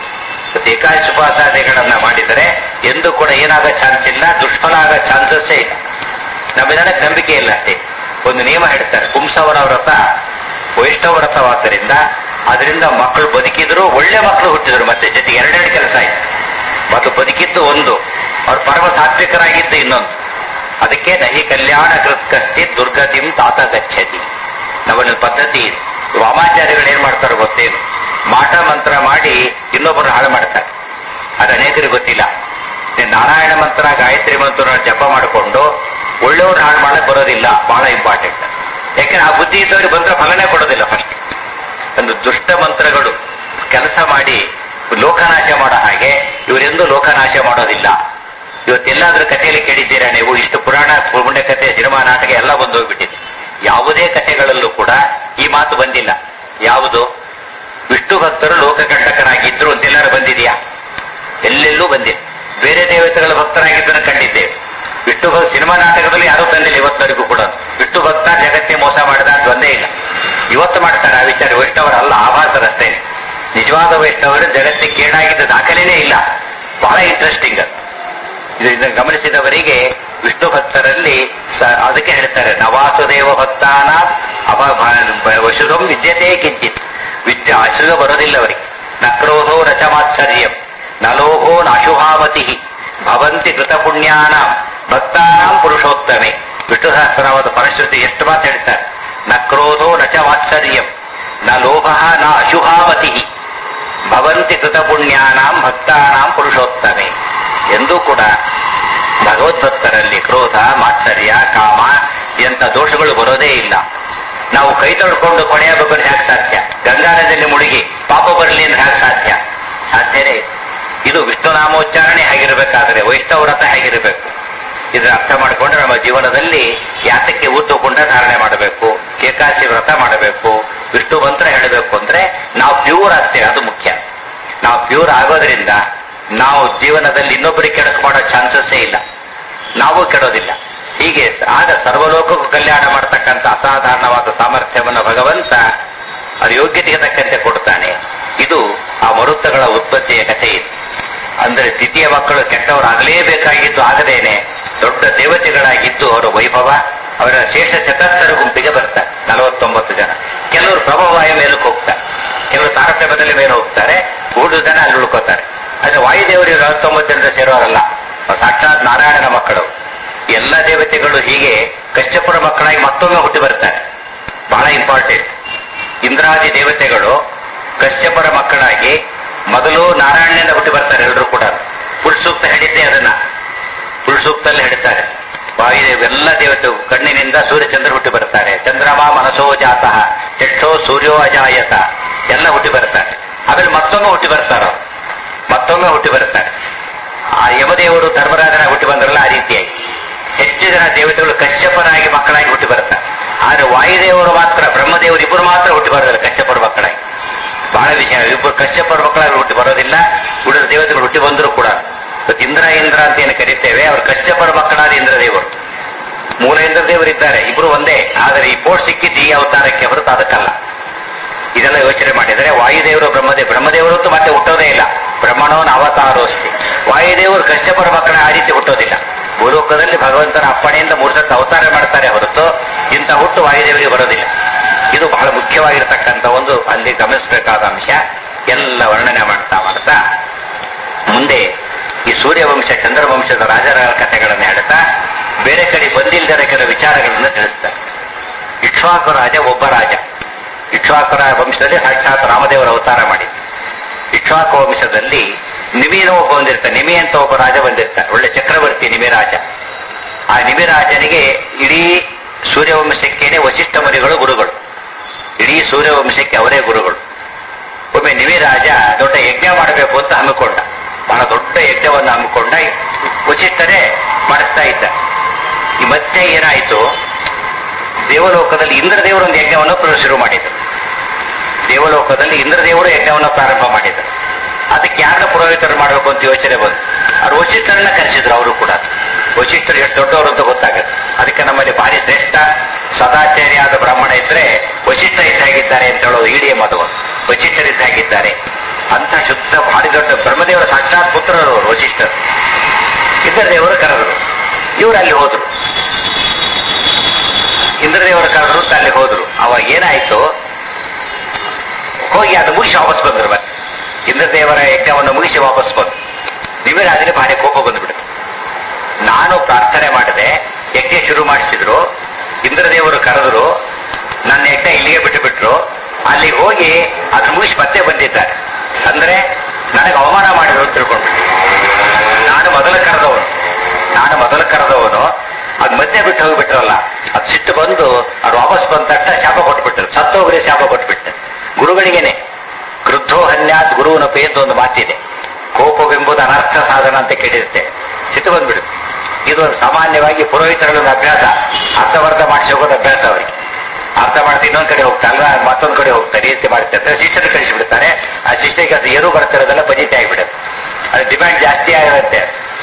ಏಕಾದಶಿ ಉಪವಾಸಾದಿಗಳನ್ನ ಮಾಡಿದರೆ ಎಂದೂ ಕೂಡ ಏನಾಗೋ ಚಾನ್ಸ್ ಇಲ್ಲ, ದುಷ್ಫಲ ಆಗೋ ಚಾನ್ಸಸ್ಸೇ ಇಲ್ಲ. ನಮ್ಮಿದಕ್ಕೆ ನಂಬಿಕೆ ಇಲ್ಲ ಅಷ್ಟೇ. ಒಂದು ನಿಯಮ ಹೇಳ್ತಾರೆ, ಪುಂಸವನ ವ್ರತ ವೈಷ್ಣವ ವ್ರತವಾದ್ದರಿಂದ ಅದರಿಂದ ಮಕ್ಕಳು ಬದುಕಿದ್ರು, ಒಳ್ಳೆ ಮಕ್ಕಳು ಹುಟ್ಟಿದ್ರು. ಮತ್ತೆ ಜೊತೆಗೆ ಎರಡೆರಡು ಕೆಲಸ ಆಯ್ತು. ಮತ್ತು ಬದುಕಿದ್ದು ಒಂದು, ಅವ್ರು ಪರಮ ಸಾತ್ವಿಕರಾಗಿದ್ದು ಇನ್ನೊಂದು. ಅದಕ್ಕೆ ನಹಿ ಕಲ್ಯಾಣ ಕೃತ್ಕಸ್ತಿ ದುರ್ಗತಿಂ ತಾತ ಗಚ್ಚತಿ. ನಮ್ಮಲ್ಲಿ ಪದ್ಧತಿ ಇದೆ. ವಾಮಾಚಾರ್ಯಗಳು ಏನ್ ಮಾಡ್ತಾರೋ ಗೊತ್ತೇನು, ಮಾಟ ಮಂತ್ರ ಮಾಡಿ ಇನ್ನೊಬ್ಬರು ಹಾಳು ಮಾಡ್ತಾರೆ. ಅದು ಅನೇಕರಿಗೆ ಗೊತ್ತಿಲ್ಲ. ನಾರಾಯಣ ಮಂತ್ರ ಗಾಯತ್ರಿ ಮಂತ್ರ ಜಪ ಮಾಡಿಕೊಂಡು ಒಳ್ಳೆಯವ್ರು ಹಾಳು ಮಾಡಕ್ ಬರೋದಿಲ್ಲ. ಬಹಳ ಇಂಪಾರ್ಟೆಂಟ್. ಯಾಕಂದ್ರೆ ಆ ಬುದ್ಧಿ ಇದ್ದವ್ರಿಗೆ ಬಂದ್ರೆ ಫಲನೇ ಕೊಡೋದಿಲ್ಲ. ಫಸ್ಟ್ ಒಂದು ದುಷ್ಟ ಮಂತ್ರಗಳು ಕೆಲಸ ಮಾಡಿ ಲೋಕನಾಶ ಮಾಡೋ ಹಾಗೆ ಇವರೆಂದು ಲೋಕನಾಶ ಮಾಡೋದಿಲ್ಲ. ಇವತ್ತೆಲ್ಲಾದ್ರೂ ಕಥೆಯಲ್ಲಿ ಕೇಳಿದ್ದೀರಾ ನೀವು? ಇಷ್ಟು ಪುರಾಣ ಪುಣ್ಯ ಕಥೆ, ಸಿನಿಮಾ ನಾಟಕ ಎಲ್ಲ ಬಂದು ಹೋಗ್ಬಿಟ್ಟಿದೆ. ಯಾವುದೇ ಕಥೆಗಳಲ್ಲೂ ಕೂಡ ಈ ಮಾತು ಬಂದಿಲ್ಲ. ಯಾವುದು? ವಿಷ್ಣು ಭಕ್ತರು ಲೋಕಕಂಟಕರಾಗಿದ್ರು ಅಂತೆಲ್ಲಾರು ಬಂದಿದೆಯಾ? ಎಲ್ಲೆಲ್ಲೂ ಬಂದಿದೆ. ಬೇರೆ ದೇವತೆಗಳ ಭಕ್ತರಾಗಿದ್ದನ್ನು ಕಂಡಿದ್ದೇವೆ. ವಿಷ್ಣು ಭಕ್ತ ಸಿನಿಮಾ ನಾಟಕದಲ್ಲಿ ಯಾರೂ ತಂದಿಲ್ಲ ಇವತ್ತವರೆಗೂ ಕೂಡ. ವಿಷ್ಣು ಭಕ್ತ ಜಗತ್ತೇ ಮೋಸ ಮಾಡಿದ ಅಂತ ಒಂದೇ ಇಲ್ಲ. ಇವತ್ತು ಮಾಡ್ತಾರೆ ಆ ವಿಚಾರ. ವೈಷ್ಣವರಲ್ಲ, ಆಭಾಸರಷ್ಟೇ. ನಿಜವಾದ ವೈಷ್ಣವರು ಜಗತ್ತಿಗೆ ಕೇಡಾಗಿದ್ದ ದಾಖಲೆನೇ ಇಲ್ಲ. ಬಹಳ ಇಂಟ್ರೆಸ್ಟಿಂಗ್ ಅದು. ಇದನ್ನು ಗಮನಿಸಿದವರಿಗೆ ವಿಷ್ಣು ಭಕ್ತರಲ್ಲಿ ಅದಕ್ಕೆ ಹೇಳ್ತಾರೆ, ನವಾಸುದೇವ ಭಕ್ತಾನ ಅಪ ವಶುರಂ ವಿದ್ಯತೆ ಕಿಂಚಿತ್. ವಿದ್ಯೆ ಅಸುರ ಬರೋದಿಲ್ಲ ಅವರಿಗೆ. ನಕ್ರೋಧೋ ರಚಮಾತ್ಸರ್ಯಂ ನಲೋಭೋ ನಾಶುಭಾವತಿ ಭವಂತಿ ಕೃತ ಪುಣ್ಯಾನಾಂ ಭಕ್ತಾನಾಂ ಪುರುಷೋತ್ತಮೆ. ವಿಷ್ಣು ಸಹಸ್ರನಾಮದ ಪರಶ್ರುತಿ ಎಷ್ಟು ಮಾತು ಹೇಳ್ತಾರೆ. ನಕ್ರೋಧೋ ನಚ ವಾತ್ಸರ್ಯಂ ನ ಲೋಭ ನ ಅಶುಭಾವತಿ ಭವಂತಿ ಕೃತ ಪುಣ್ಯಾನಾಂ ಭಕ್ತಾನಾಂ ಪುರುಷೋತ್ತಮೆ. ಎಂದೂ ಕೂಡ ಭಗವದ್ಭಕ್ತರಲ್ಲಿ ಕ್ರೋಧ, ಮಾತ್ಸರ್ಯ, ಕಾಮ ಎಂಥ ದೋಷಗಳು ಬರೋದೇ ಇಲ್ಲ. ನಾವು ಕೈ ತೊಳ್ಕೊಂಡು ಕೊನೆಯ ಬಗ್ಗೆ ಹ್ಯಾಕ್ ಸಾಧ್ಯ? ಗಂಗಾ ನದಿಯಲ್ಲಿ ಮುಳುಗಿ ಪಾಪ ಬರಲಿ ಅಂದ್ರೆ ಹ್ಯಾಕ್ ಸಾಧ್ಯ? ಸಾಧ್ಯನೇ. ಇದು ವಿಷ್ಣು ನಾಮೋಚ್ಚಾರಣೆ ಹೇಗಿರಬೇಕಾದ್ರೆ ವೈಷ್ಣವ ವ್ರತ ಹೇಗಿರಬೇಕು ಇದನ್ನ ಅರ್ಥ ಮಾಡಿಕೊಂಡ್ರೆ ನಮ್ಮ ಜೀವನದಲ್ಲಿ ಯಾತಕ್ಕೆ ಊತು ಕುಂಡ ಧಾರಣೆ ಮಾಡಬೇಕು, ಏಕಾದಶಿ ವ್ರತ ಮಾಡಬೇಕು, ವಿಷ್ಣು ಮಂತ್ರ ಹೇಳಬೇಕು ಅಂದ್ರೆ ನಾವು ಪ್ಯೂರ್ ಆಗ್ತೇವೆ. ಅದು ಮುಖ್ಯ. ನಾವು ಪ್ಯೂರ್ ಆಗೋದ್ರಿಂದ ನಾವು ಜೀವನದಲ್ಲಿ ಇನ್ನೊಬ್ಬರಿಗೆ ಕೆಡಕು ಮಾಡೋ ಚಾನ್ಸಸ್ಸೇ ಇಲ್ಲ, ನಾವು ಕೆಡೋದಿಲ್ಲ. ಹೀಗೆ ಆಗ ಸರ್ವಲೋಕಕ್ಕೂ ಕಲ್ಯಾಣ ಮಾಡತಕ್ಕಂಥ ಅಸಾಧಾರಣವಾದ ಸಾಮರ್ಥ್ಯವನ್ನು ಭಗವಂತ ಅವ್ರ ಯೋಗ್ಯತೆಗೆ ತಕ್ಕಂತೆ ಕೊಡ್ತಾನೆ. ಇದು ಆ ಮರುತ್ತಗಳ ಉತ್ಪತ್ತಿಯ ಕಥೆ ಇದೆ. ಅಂದ್ರೆ ದ್ವಿತೀಯ ಮಕ್ಕಳು ಕೆಟ್ಟವರಾಗಲೇಬೇಕಾಗಿದ್ದು ಆಗದೇನೆ ದೊಡ್ಡ ದೇವತೆಗಳಾಗಿದ್ದು ಅವರ ವೈಭವ, ಅವರ ಶೇಷ ಚತಸ್ಥರ ಗುಂಪಿಗೆ ಬರ್ತಾರೆ ನಲವತ್ತೊಂಬತ್ತು ಜನ. ಕೆಲವರು ಪ್ರಭವಾಯ ಮೇಲಕ್ಕೆ ಹೋಗ್ತಾರೆ, ಕೆಲವರು ತಾರತಮ್ಯದಲ್ಲಿ ಮೇಲೆ ಹೋಗ್ತಾರೆ, ಮೂರು ಜನ ಅಲ್ಲಿ ಉಳ್ಕೋತಾರೆ. ಆದ್ರೆ ವಾಯುದೇವರು ನಲವತ್ತೊಂಬತ್ತು ಜನರ ಸೇರೋರಲ್ಲ, ಸಾಕ್ಷಾತ್ ನಾರಾಯಣನ ಮಕ್ಕಳು. ಎಲ್ಲ ದೇವತೆಗಳು ಹೀಗೆ ಕಶ್ಯಪರ ಮಕ್ಕಳಾಗಿ ಮತ್ತೊಮ್ಮೆ ಹುಟ್ಟಿ ಬರ್ತಾರೆ. ಬಹಳ ಇಂಪಾರ್ಟೆಂಟ್. ಇಂದ್ರಾದಿ ದೇವತೆಗಳು ಕಶ್ಯಪರ ಮಕ್ಕಳಾಗಿ ಮೊದಲು ನಾರಾಯಣನಿಂದ ಹುಟ್ಟಿ ಬರ್ತಾರೆ. ಎಲ್ಲರೂ ಕೂಡ ಪುರುಷಸೂಕ್ತ ಹೇಳಿದ್ದೆ ಅದನ್ನ ಪುರುಷಸೂಕ್ತಲ್ಲಿ ಹೇಳ್ತಾರೆ. ವಾಯುದೇವ ಎಲ್ಲ ದೇವತೆ ಕಣ್ಣಿನಿಂದ ಸೂರ್ಯಚಂದ್ರ ಹುಟ್ಟಿ ಬರ್ತಾರೆ. ಚಂದ್ರಮ ಮನಸೋ ಜಾತಃ ಚಕ್ಷೋ ಸೂರ್ಯೋ ಅಜಾಯತ ಎಲ್ಲ ಹುಟ್ಟಿ ಬರ್ತಾರೆ. ಆಮೇಲೆ ಮತ್ತೊಮ್ಮೆ ಹುಟ್ಟಿ ಬರ್ತಾರೋ ಮತ್ತೊಮ್ಮೆ ಹುಟ್ಟಿ ಬರ್ತಾರೆ. ಆ ಯಮದೇವರು ಧರ್ಮರಾಜನ ಹುಟ್ಟಿ ಬಂದ್ರಲ್ಲ, ಆ ರೀತಿಯಾಗಿ ಹೆಚ್ಚು ಜನ ದೇವತೆಗಳು ಕಶ್ಯಪರಾಗಿ ಮಕ್ಕಳಾಗಿ ಹುಟ್ಟಿ ಬರ್ತಾರೆ. ಆದ್ರೆ ವಾಯುದೇವರು ಮಾತ್ರ, ಬ್ರಹ್ಮದೇವರು ಇಬ್ಬರು ಮಾತ್ರ ಹುಟ್ಟಿ ಬರೋದಿಲ್ಲ ಕಶ್ಯಪರ ಮಕ್ಕಳಾಗಿ. ಬಹಳ ವಿಷಯ, ಇಬ್ಬರು ಕಶ್ಯಪರ ಮಕ್ಕಳಾಗಿ ಹುಟ್ಟಿ ಬರೋದಿಲ್ಲ. ಉಳಿದ ದೇವತೆಗಳು ಹುಟ್ಟಿ ಬಂದರೂ ಕೂಡ ಇವತ್ತು ಇಂದ್ರ ಇಂದ್ರ ಅಂತ ಏನು ಕರೀತೇವೆ, ಅವರು ಕಶ್ಯಪರ ಮಕ್ಕಳಾದ ಇಂದ್ರದೇವರು. ಮೂಲ ಇಂದ್ರದೇವರಿದ್ದಾರೆ, ಇಬ್ರು ಒಂದೇ. ಆದರೆ ಈ ಪೋಸ್ಟ್ ಸಿಕ್ಕಿದ್ದು ಈ ಅವತಾರಕ್ಕೆ ಹೊರತು ಅದಕ್ಕಲ್ಲ. ಇದೆಲ್ಲ ಯೋಚನೆ ಮಾಡಿದರೆ ವಾಯುದೇವರು ಬ್ರಹ್ಮದೇವ್ ಬ್ರಹ್ಮದೇವರಂತೂ ಮತ್ತೆ ಹುಟ್ಟೋದೇ ಇಲ್ಲ. ಬ್ರಹ್ಮಣೋನ್ ಅವತಾರೋಸ್ತಿ. ವಾಯುದೇವರು ಕಶ್ಯಪರ ಮಕ್ಕಳ ಆ ರೀತಿ ಹುಟ್ಟೋದಿಲ್ಲ. ಭೂಲೋಕದಲ್ಲಿ ಭಗವಂತನ ಅಪ್ಪಣೆಯಿಂದ ಮೂರು ಸತ್ತ ಅವತಾರ ಮಾಡ್ತಾರೆ ಹೊರತು ಇಂಥ ಹುಟ್ಟು ವಾಯುದೇವರಿಗೆ ಬರೋದಿಲ್ಲ. ಇದು ಬಹಳ ಮುಖ್ಯವಾಗಿರತಕ್ಕಂಥ ಒಂದು ಅಲ್ಲಿ ಗಮನಿಸಬೇಕಾದ ಅಂಶ. ಎಲ್ಲ ವರ್ಣನೆ ಮಾಡ್ತಾ ಮಾಡ್ತಾ ಮುಂದೆ ಈ ಸೂರ್ಯವಂಶ ಚಂದ್ರವಂಶದ ರಾಜರ ಕಥೆಗಳನ್ನು ಹೇಳ್ತಾ ಬೇರೆ ಕಡೆ ಬಂದಿಲ್ಲದ ಕೆಲವು ವಿಚಾರಗಳನ್ನು ತಿಳಿಸ್ತಾರೆ. ಇಕ್ಷ್ವಾಕು ರಾಜ ಒಬ್ಬ ರಾಜ. ಇಕ್ಷ್ವಾಕುರ ವಂಶದಲ್ಲಿ ಸಾಕ್ಷಾತ್ ರಾಮದೇವರ ಅವತಾರ ಮಾಡಿದ್ದು. ಇಕ್ಷ್ವಾಕು ವಂಶದಲ್ಲಿ ನಿಮಿನ ಒಬ್ಬ ಬಂದಿರ್ತಾನೆ. ನಿಮಿ ಅಂತ ಒಬ್ಬ ರಾಜ ಬಂದಿರ್ತಾನೆ, ಒಳ್ಳೆ ಚಕ್ರವರ್ತಿ ನಿಮಿರಾಜ. ಆ ನಿಮಿರಾಜನಿಗೆ ಇಡೀ ಸೂರ್ಯವಂಶಕ್ಕೇನೆ ವಸಿಷ್ಠ ಮುನಿಗಳು ಗುರುಗಳು. ಇಡೀ ಸೂರ್ಯವಂಶಕ್ಕೆ ಅವರೇ ಗುರುಗಳು. ಒಮ್ಮೆ ನಿಮಿರಾಜ ದೊಡ್ಡ ಯಜ್ಞ ಮಾಡಬೇಕು ಅಂತ ಹಮ್ಮಿಕೊಂಡ. ಬಹಳ ದೊಡ್ಡ ಯಜ್ಞವನ್ನು ಹಮ್ಮಿಕೊಂಡ. ವಸಿಷ್ಠರೇ ಮಾಡಿಸ್ತಾ ಇದ್ದ. ಈ ಮತ್ತೆ ಏನಾಯಿತು, ದೇವಲೋಕದಲ್ಲಿ ಇಂದ್ರದೇವರು ಒಂದು ಯಜ್ಞವನ್ನು ಶುರು ಮಾಡಿದರು. ದೇವಲೋಕದಲ್ಲಿ ಇಂದ್ರದೇವರು ಯಜ್ಞವನ್ನು ಪ್ರಾರಂಭ ಮಾಡಿದರು. ಅದಕ್ಕೆ ಯಾರನ್ನ ಪುರೋಹಿತರು ಮಾಡಬೇಕು ಅಂತ ಯೋಚನೆ ಬಂತು. ಅವ್ರು ವಸಿಷ್ಠರನ್ನ ಕರೆಸಿದ್ರು. ಅವರು ಕೂಡ ವಸಿಷ್ಠರು ಎಷ್ಟು ದೊಡ್ಡವರು ಅಂತ ಗೊತ್ತಾಗುತ್ತೆ. ಅದಕ್ಕೆ ನಮ್ಮಲ್ಲಿ ಭಾರಿ ಶ್ರೇಷ್ಠ ಸದಾಚಾರ್ಯಾದ ಬ್ರಾಹ್ಮಣ ಇದ್ರೆ ವಸಿಷ್ಠ ಇದ್ದಾಗಿದ್ದಾರೆ ಅಂತ ಹೇಳೋದು ಇಡಿಯ ಮತವು. ವಸಿಷ್ಠರಿದ್ದಾಗಿದ್ದಾರೆ ಅಂತ ಶುದ್ಧ ಭಾರಿ ದೊಡ್ಡ ಬ್ರಹ್ಮದೇವರ ಸಾಕ್ಷಾತ್ ಪುತ್ರರು ಅವರು ವಸಿಷ್ಠರು. ಇಂದ್ರದೇವರು ಕರೆದರು. ಇವರು ಅಲ್ಲಿ ಹೋದ್ರು. ಇಂದ್ರದೇವರ ಕರೆದರು ಅಂತ ಅಲ್ಲಿ ಹೋದ್ರು. ಅವಾಗ ಏನಾಯ್ತು, ಹೋಗಿ ಅದು ಮುಗಿಸಿ ವಾಪಸ್ ಬಂದರು. ಮತ್ತೆ ಇಂದ್ರದೇವರ ಯಜ್ಞವನ್ನು ಮುಗಿಸಿ ವಾಪಸ್ ಬಂದು ನಿಮಿರಾಜನಿಗೆ ಭಾರಿ ಕೋಪ ಬಂದುಬಿಡುತ್ತೆ. ನಾನು ಪ್ರಾರ್ಥನೆ ಮಾಡಿದೆ, ಯಜ್ಞ ಶುರು ಮಾಡಿಸಿದ್ರು, ಇಂದ್ರದೇವರು ಕರೆದರು, ನನ್ನ ಯಜ್ಞ ಇಲ್ಲಿಗೆ ಬಿಟ್ಟು ಬಿಟ್ರು. ಅಲ್ಲಿಗೆ ಹೋಗಿ ಅದನ್ನ ಮುಗಿಸಿ ಮತ್ತೆ ಬಂದಿದ್ದಾರೆ. ಅಂದ್ರೆ ನನಗೆ ಅವಮಾನ ಮಾಡಿದ್ರು ಅಂತ ತಿಳ್ಕೊಂಡ್ಬಿಟ್ಟು. ನಾನು ಮೊದಲು ಕರೆದವನು ನಾನು ಮೊದಲು ಕರೆದವನು ಅದ್ ಮತ್ತೆ ಬಿಟ್ಟು ಹೋಗಿಬಿಟ್ರಲ್ಲ, ಅದು ಸಿಟ್ಟು ಬಂದು ಅವ್ರು ವಾಪಸ್ ಬಂದ ತಕ್ಷಣ ಶಾಪ ಕೊಟ್ಬಿಟ್ರು. ಸತ್ತೋಗ್ರಿ ಶಾಪ ಕೊಟ್ಬಿಟ್ಟೆ. ಗುರುಗಳಿಗೇನೆ ಕ್ರುದ್ಧೋ ಹನ್ಯಾತ್ ಗುರುವಿನ ಪೇದ ಒಂದು ಮಾತಿದೆ. ಕೋಪವೆಂಬುದು ಅನರ್ಥ ಸಾಧನ ಅಂತ ಕೇಳಿರುತ್ತೆ. ಸಿಟ್ಟು ಬಂದ್ಬಿಡುತ್ತೆ. ಇದು ಸಾಮಾನ್ಯವಾಗಿ ಪುರೋಹಿತರಲ್ಲೊಂದು ಅಭ್ಯಾಸ. ಅರ್ಧವರ್ಧ ಮಾಡಿಸಿ ಹೋಗೋದು ಅಭ್ಯಾಸ ಅವರಿಗೆ. ಅರ್ಥ ಮಾಡ್ತಾ ಇನ್ನೊಂದ್ ಕಡೆ ಹೋಗ್ತಾರಲ್ಲ, ಮತ್ತೊಂದ್ ಕಡೆ ಹೋಗ್ತಾರೆ, ಈ ರೀತಿ ಮಾಡ್ತಾರೆ. ಶಿಷ್ಯರು ಕಳಿಸಿಬಿಡ್ತಾರೆ. ಆ ಶಿಷ್ಯರಿಗೆ ಅದು ಏನು ಬರ್ತಿರೋದೆಲ್ಲ ಬಜಿತೆ ಆಗಿಬಿಡುತ್ತೆ. ಅದು ಡಿಮ್ಯಾಂಡ್ ಜಾಸ್ತಿ ಆಗಿರುತ್ತೆ.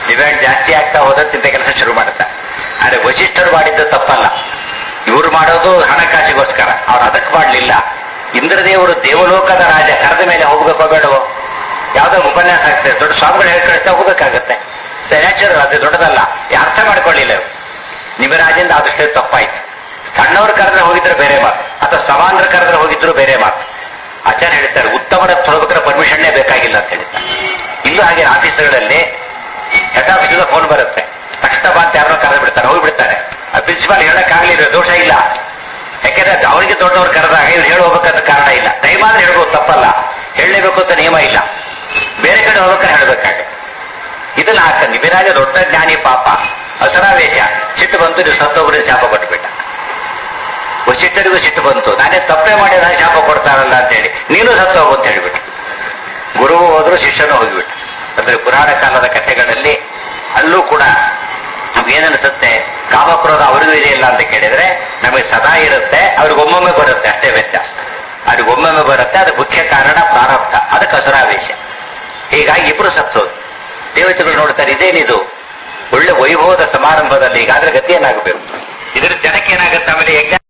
ಡಿಮ್ಯಾಂಡ್ ಜಾಸ್ತಿ ಆಗ್ತಾ ಹೋದಂತಿಂತ ಕೆಲಸ ಶುರು ಮಾಡುತ್ತಾ. ಆದ್ರೆ ವಶಿಷ್ಠರು ಮಾಡಿದ್ದು ತಪ್ಪಲ್ಲ. ಇವ್ರು ಮಾಡೋದು ಹಣಕಾಸಿಗೋಸ್ಕರ, ಅವ್ರು ಅದಕ್ಕೆ ಮಾಡಲಿಲ್ಲ. ಇಂದ್ರದೇವರು ದೇವಲೋಕದ ರಾಜ, ಕರೆದ ಮೇಲೆ ಹೋಗ್ಬೇಕೋ ಬೇಡವೋ? ಯಾವ್ದೋ ಉಪನ್ಯಾಸ ಆಗ್ತದೆ, ದೊಡ್ಡ ಸ್ವಾಮಿಗಳು ಹೇಳಿ ಕಳಿಸ್ತಾ ಹೋಗ್ಬೇಕಾಗತ್ತೆ. ನ್ಯಾಚುರಲ್, ಅದು ದೊಡ್ಡದಲ್ಲ. ಅರ್ಥ ಮಾಡ್ಕೊಳ್ಳಿಲ್ಲ ಇವರು. ನಿಮರಾಜಿಂದ ಆದಷ್ಟು ತಪ್ಪಾಯ್ತು. ಸಣ್ಣವ್ರು ಕರೆದ್ರೆ ಹೋಗಿದ್ರೆ ಬೇರೆ ಮಾತು, ಅಥವಾ ಸಮಾನರು ಕರೆದ್ರೆ ಹೋಗಿದ್ರು ಬೇರೆ ಮಾತು. ಆಚಾರ್ಯ ಹೇಳ್ತಾರೆ, ಉತ್ತಮರ ತೊಡಬೇಕಾದ್ರೆ ಪರ್ಮಿಷನ್ನೇ ಬೇಕಾಗಿಲ್ಲ ಅಂತ ಹೇಳ್ತಾರೆ. ಇಲ್ಲೂ ಹಾಗೆ ಆಫೀಸ್ಗಳಲ್ಲಿ ಹೆಡ್ ಆಫೀಸಿಂದ ಫೋನ್ ಬರುತ್ತೆ, ತಕ್ಷಣ ಬಂತ ಯಾರೋ ಕರೆದು ಬಿಡ್ತಾರೆ, ಹೋಗ್ಬಿಡ್ತಾರೆ. ಆ ಪ್ರಿನ್ಸಿಪಾಲ್ ಹೇಳಕ್ಕಾಗಲಿಲ್ಲ, ದೋಷ ಇಲ್ಲ. ಯಾಕೆಂದ್ರೆ ಅವರಿಗೆ ದೊಡ್ಡವ್ರು ಕರೆದಾಗ ಇವ್ರು ಹೇಳಿ ಹೋಗ್ಬೇಕಂತ ಕಾರಣ ಇಲ್ಲ. ದಯಮಾದ್ರೆ ಹೇಳ್ಬೋದು, ತಪ್ಪಲ್ಲ. ಹೇಳಲೇಬೇಕು ಅಂತ ನಿಯಮ ಇಲ್ಲ. ಬೇರೆ ಕಡೆ ಹೋಗ್ಬೇಕಾದ್ರೆ ಹೇಳ್ಬೇಕಾಗುತ್ತೆ. ಇದನ್ನ ಹಾಕ ನಿಮಿರಾಜ ದೊಡ್ಡ ಜ್ಞಾನಿ, ಪಾಪ ಅಸರಾವೇಶ, ಸಿಟ್ಟು ಬಂತು, ನೀವು ಸತ್ತೊಬ್ಬರಿಗೆ ಶಾಪ ಕೊಟ್ಟುಬಿಟ್ಟ. ವಶಿಷ್ಠರಿಗೂ ಸಿಟ್ಟು ಬಂತು, ನಾನೇ ತಪ್ಪೇ ಮಾಡಿ ನಾನು ಶಾಪ ಕೊಡ್ತಾರಲ್ಲ ಅಂತ ಹೇಳಿ ನೀನು ಸತ್ತು ಹೋಗು ಅಂತ ಹೇಳಿಬಿಟ್ಟು. ಗುರುವು ಹೋದ್ರು, ಶಿಷ್ಯನೂ ಹೋಗಿಬಿಟ್ಟು. ಅಂದ್ರೆ ಪುರಾಣ ಕಾಲದ ಕಥೆಗಳಲ್ಲಿ ಅಲ್ಲೂ ಕೂಡ ನಮ್ಗೇನನ್ಸುತ್ತೆ, ಕಾಮಕ್ರೋಧ ಅವರಿಗೂ ಇದೆಯಲ್ಲ ಅಂತ ಕೇಳಿದ್ರೆ ನಮಗೆ ಸದಾ ಇರುತ್ತೆ, ಅವ್ರಿಗೊಮ್ಮೊಮ್ಮೆ ಬರುತ್ತೆ, ಅಷ್ಟೇ ವ್ಯತ್ಯಾಸ. ಅವ್ರಿಗೊಮ್ಮೊಮ್ಮೆ ಬರುತ್ತೆ, ಅದು ಮುಖ್ಯ ಕಾರಣ ಪ್ರಾರಬ್ಧ, ಅದಕ್ಕೆ ಅಸುರಾವೇಶ. ಹೀಗಾಗಿ ಇಬ್ರು ಸತ್ತೋದು. ದೇವತೆಗಳು ನೋಡ್ತಾರೆ, ಇದೇನಿದು ಒಳ್ಳೆ ವೈಭವದ ಸಮಾರಂಭದಲ್ಲಿ, ಈಗಾದ್ರೆ ಗತಿ ಏನಾಗಬೇಕು, ಇದ್ರ ಜನಕ್ಕೆ ಏನಾಗುತ್ತೆ, ಆಮೇಲೆ ಯಜ್ಞ